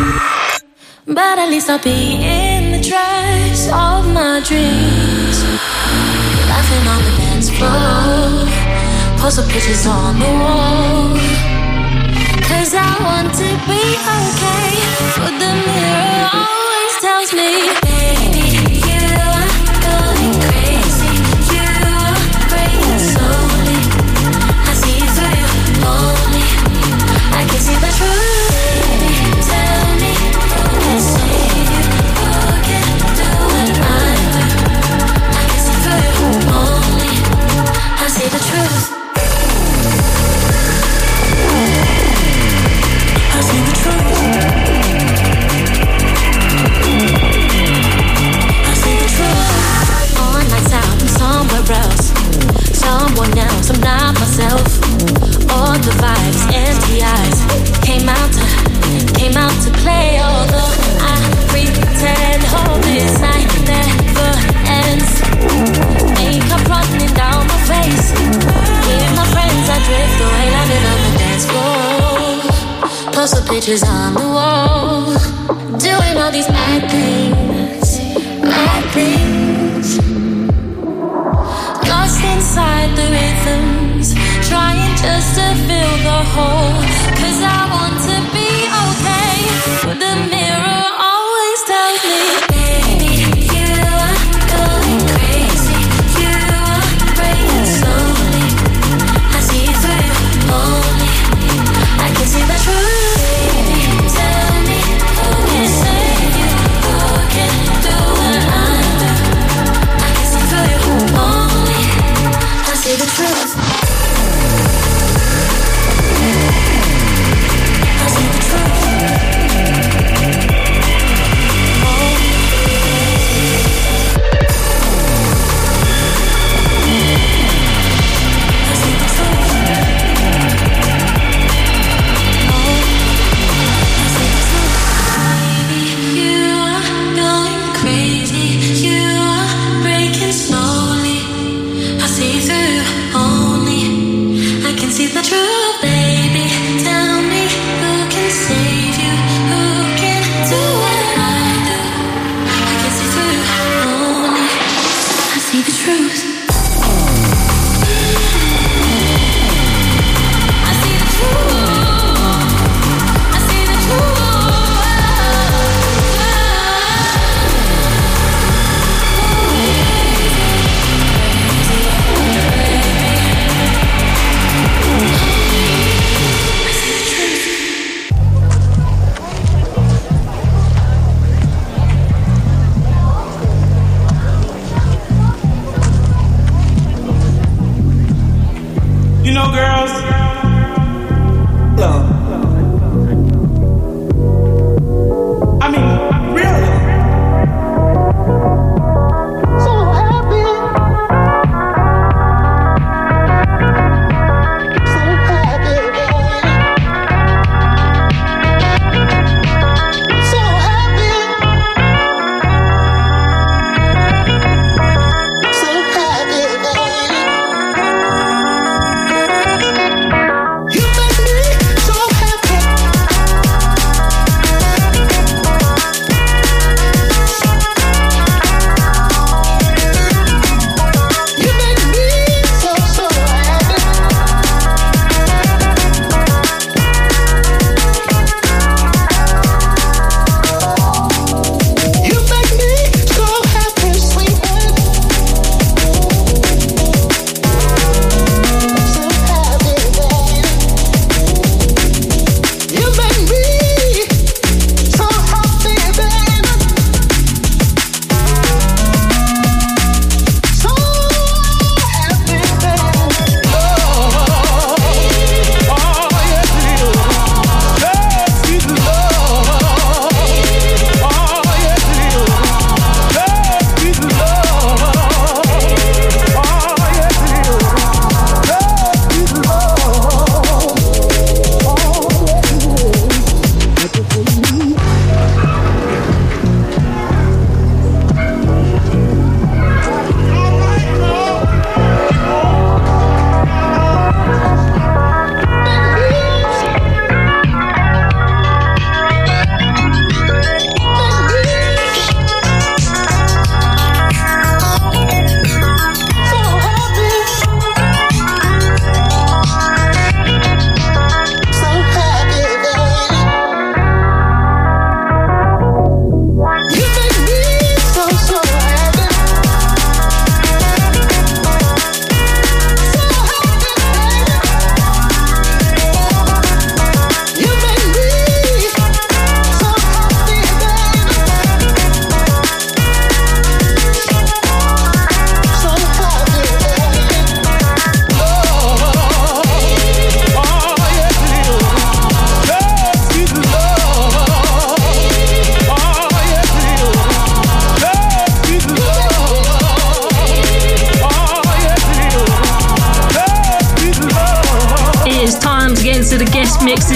But at least I'll be in the dress of my dreams, laughing on the dance floor, post some pictures on the wall. Cause I want to be okay, but the mirror always tells me, baby, you are going crazy, you are breaking slowly. I see through you only, I can see the truth. Baby, tell me who can save you, who can do what I do. I can see through you only, I see the truth. I see the truth. I see the truth. On nights out, I'm somewhere else, someone else. I'm not myself. All the vibes, empty eyes, came out to, came out to play. Although I pretend, hope this night never ends. Makeup running down my face. With my friends, I drift away, laughing on the dance floor. Post the pictures on the wall, doing all these bad things, bad things. Lost inside the rhythms, trying just to fill the hole. Cause I want to be okay, but the mirror always tells me, baby, you are going crazy, you are breaking slowly. I see through you only, I can see the truth. The truth.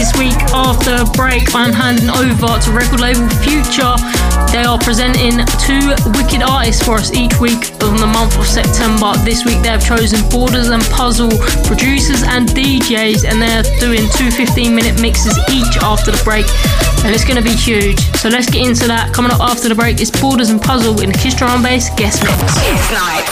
this week, after a break, I'm handing over to record label Future. They are presenting two wicked artists for us each week of the month of September. This week they have chosen Borders and Puzzle, producers and D Js, and they're doing two fifteen minute mixes each after the break, and it's going to be huge. So let's get into that. Coming up after the break is Borders and Puzzle in the Kiss Drum and Bass guest mix. Kiss Night.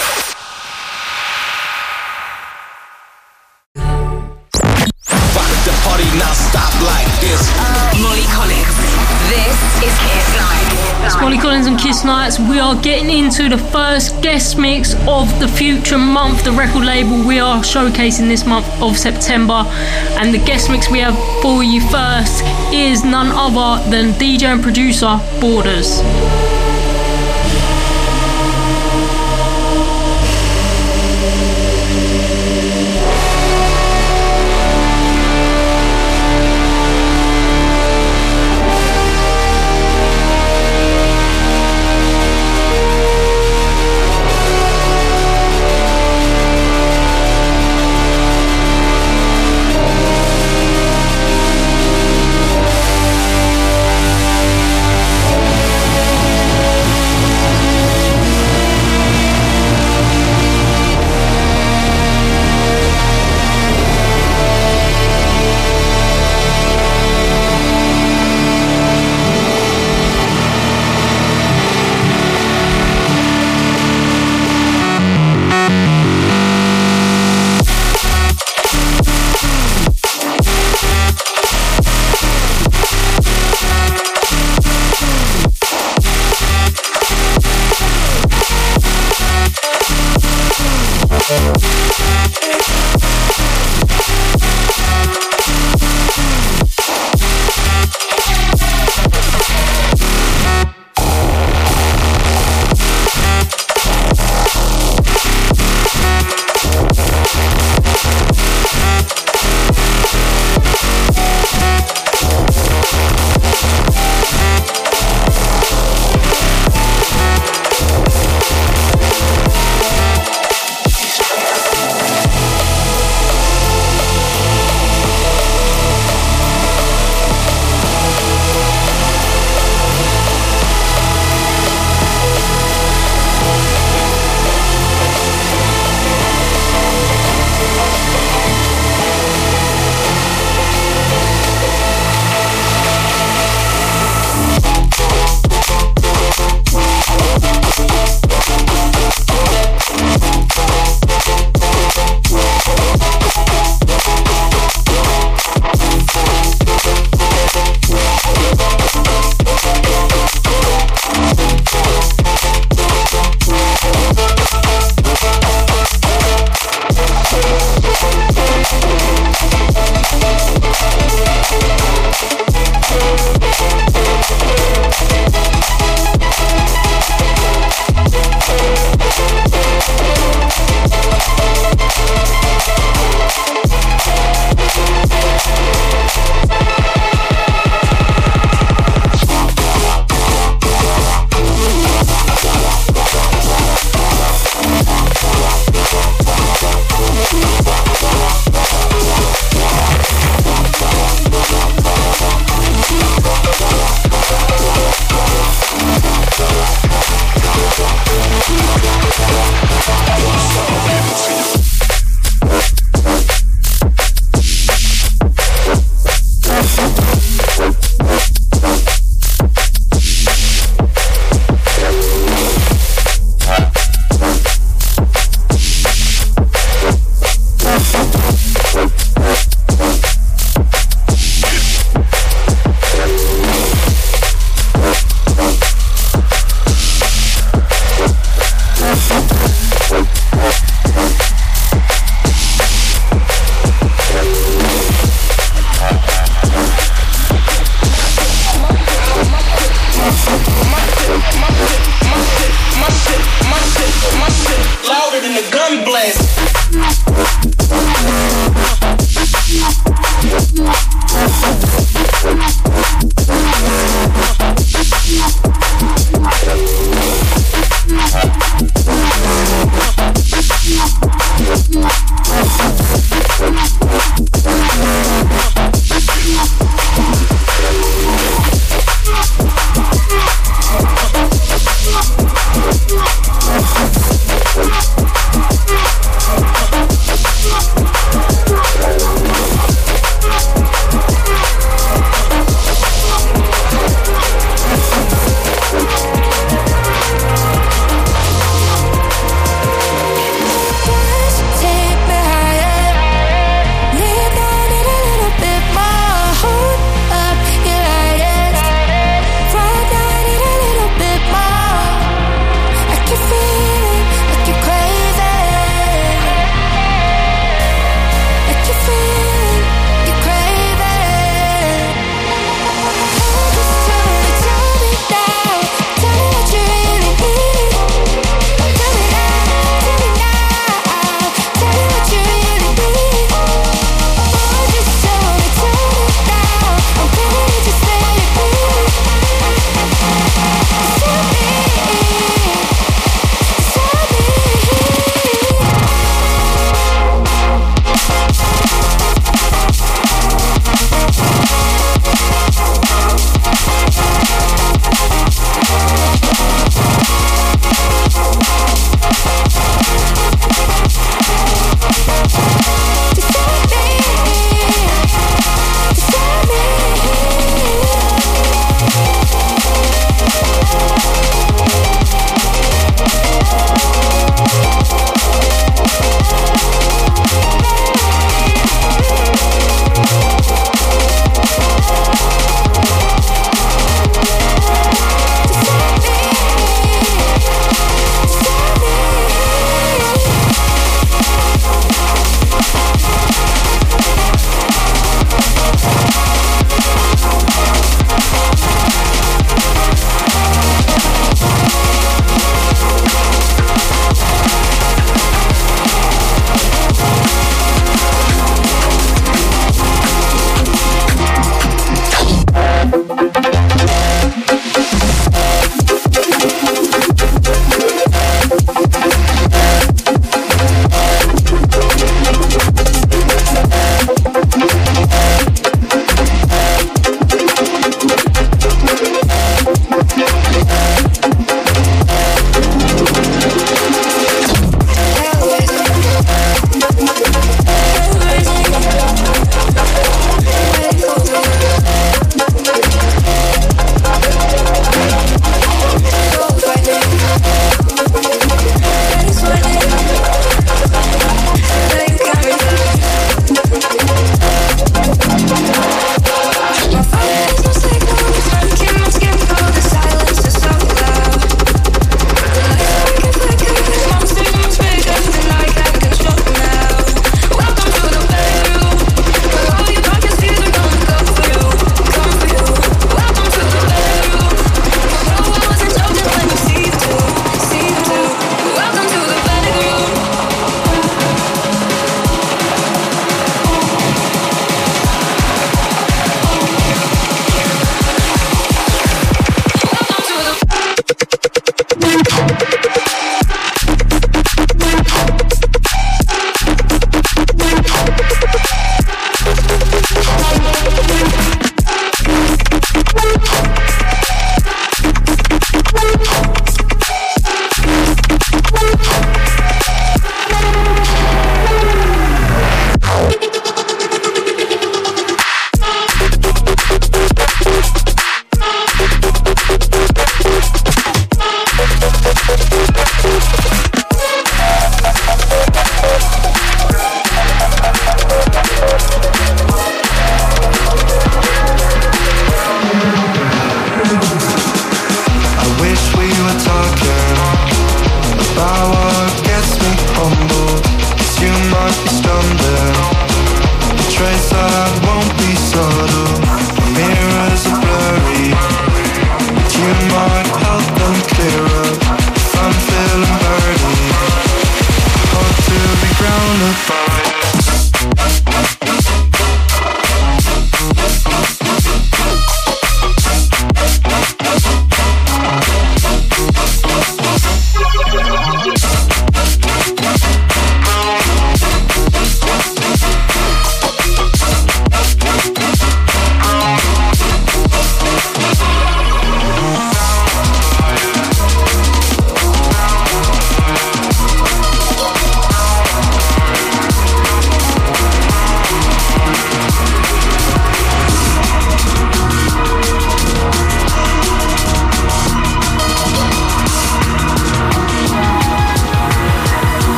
Molly Collins. This is Kiss Night. It's Molly Collins and Kiss Nights. We are getting into the first guest mix of the Future month, the record label we are showcasing this month of September. And the guest mix we have for you first is none other than D J and producer Borders. We'll be right back.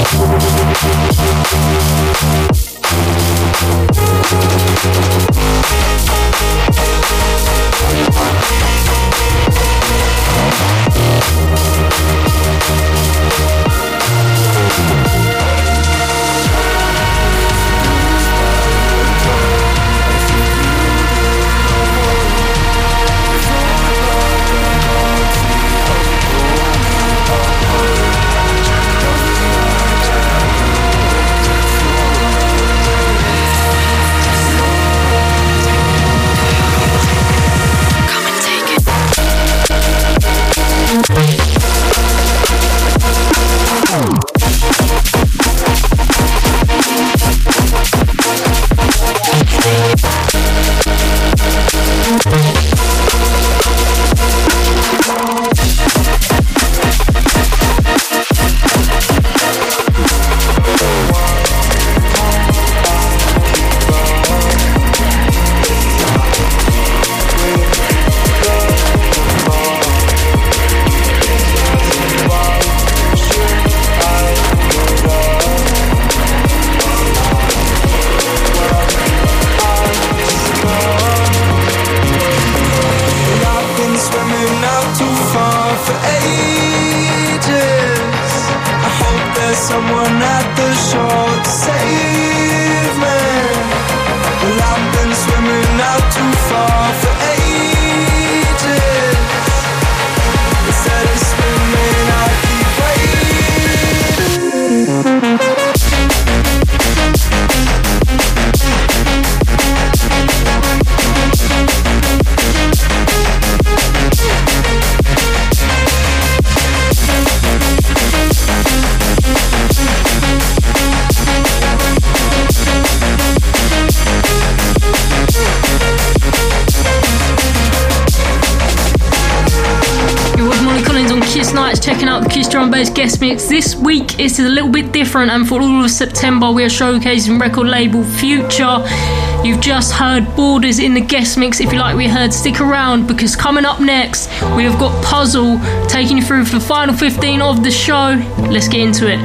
Checking out the Kiss Drum Bass guest mix. This week is a little bit different, and for all of September we are showcasing record label Future. You've just heard Borders in the guest mix. If you like what you heard, stick around, because coming up next we have got Puzzle taking you through for the final fifteen of the show. Let's get into it.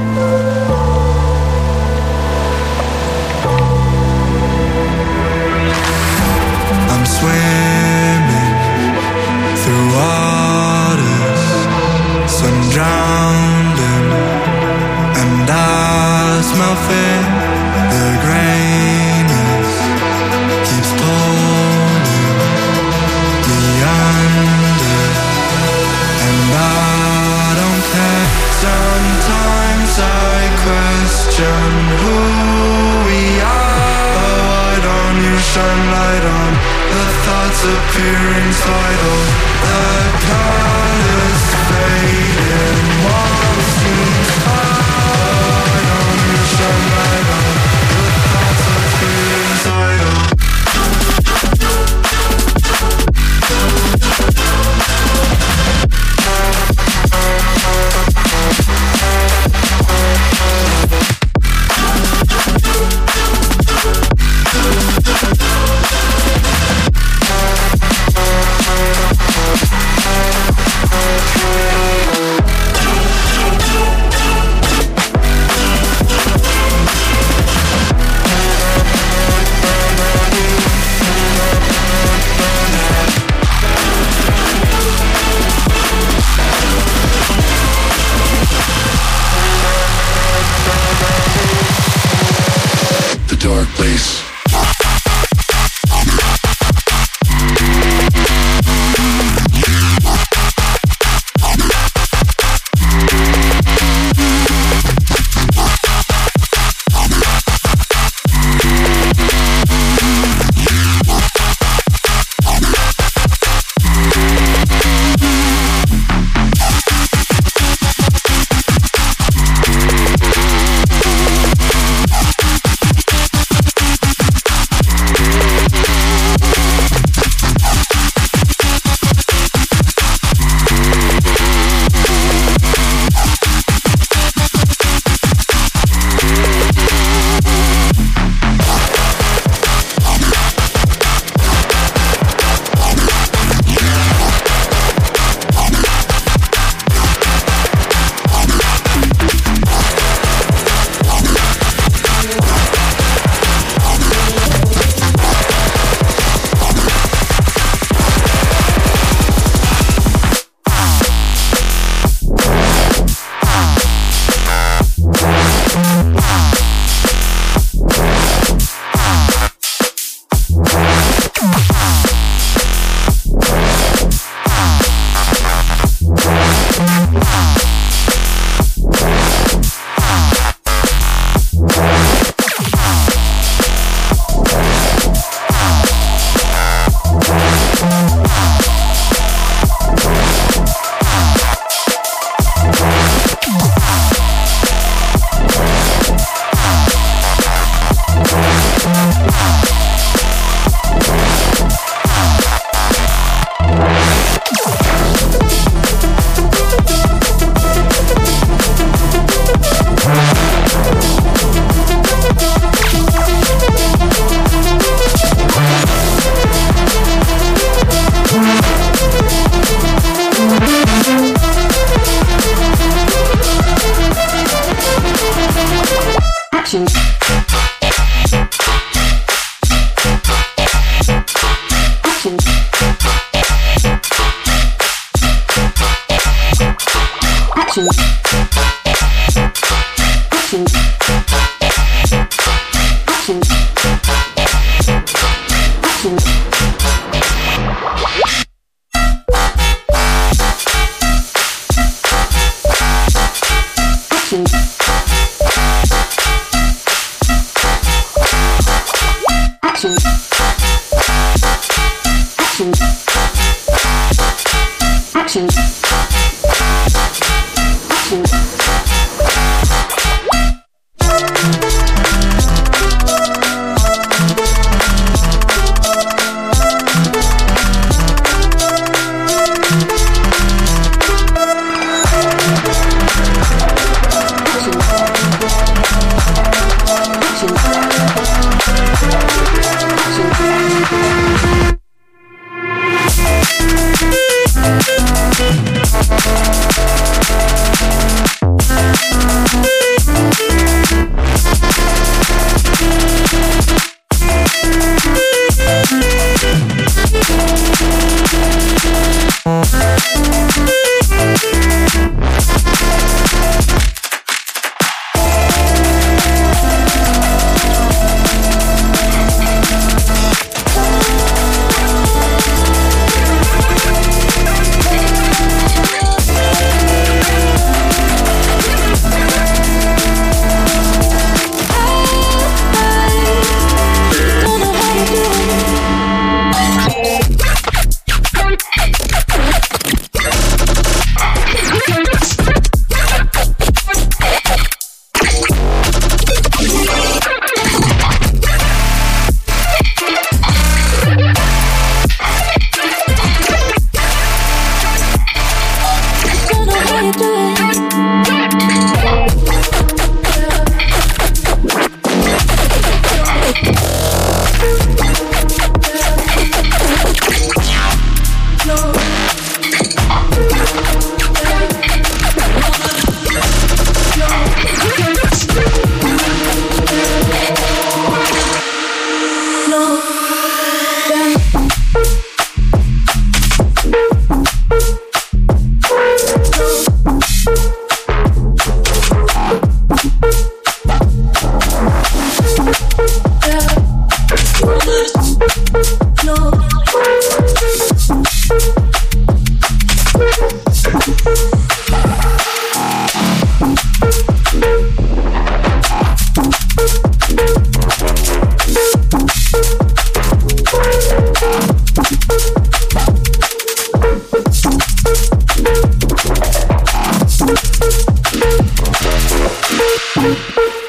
I'm swimming through waters, sun drowning, and I smell fear. The grayness keeps pulling me under, and I don't care. Sometimes I question who we are, but why don't you shine light on the thoughts appearing tidal? The colors fading, one seems high. Why don't you shine light on the thoughts appearing tidal? Dark place. Action. Action. Action. Action. Action. Action. Action. Action. Action. We'll be right back.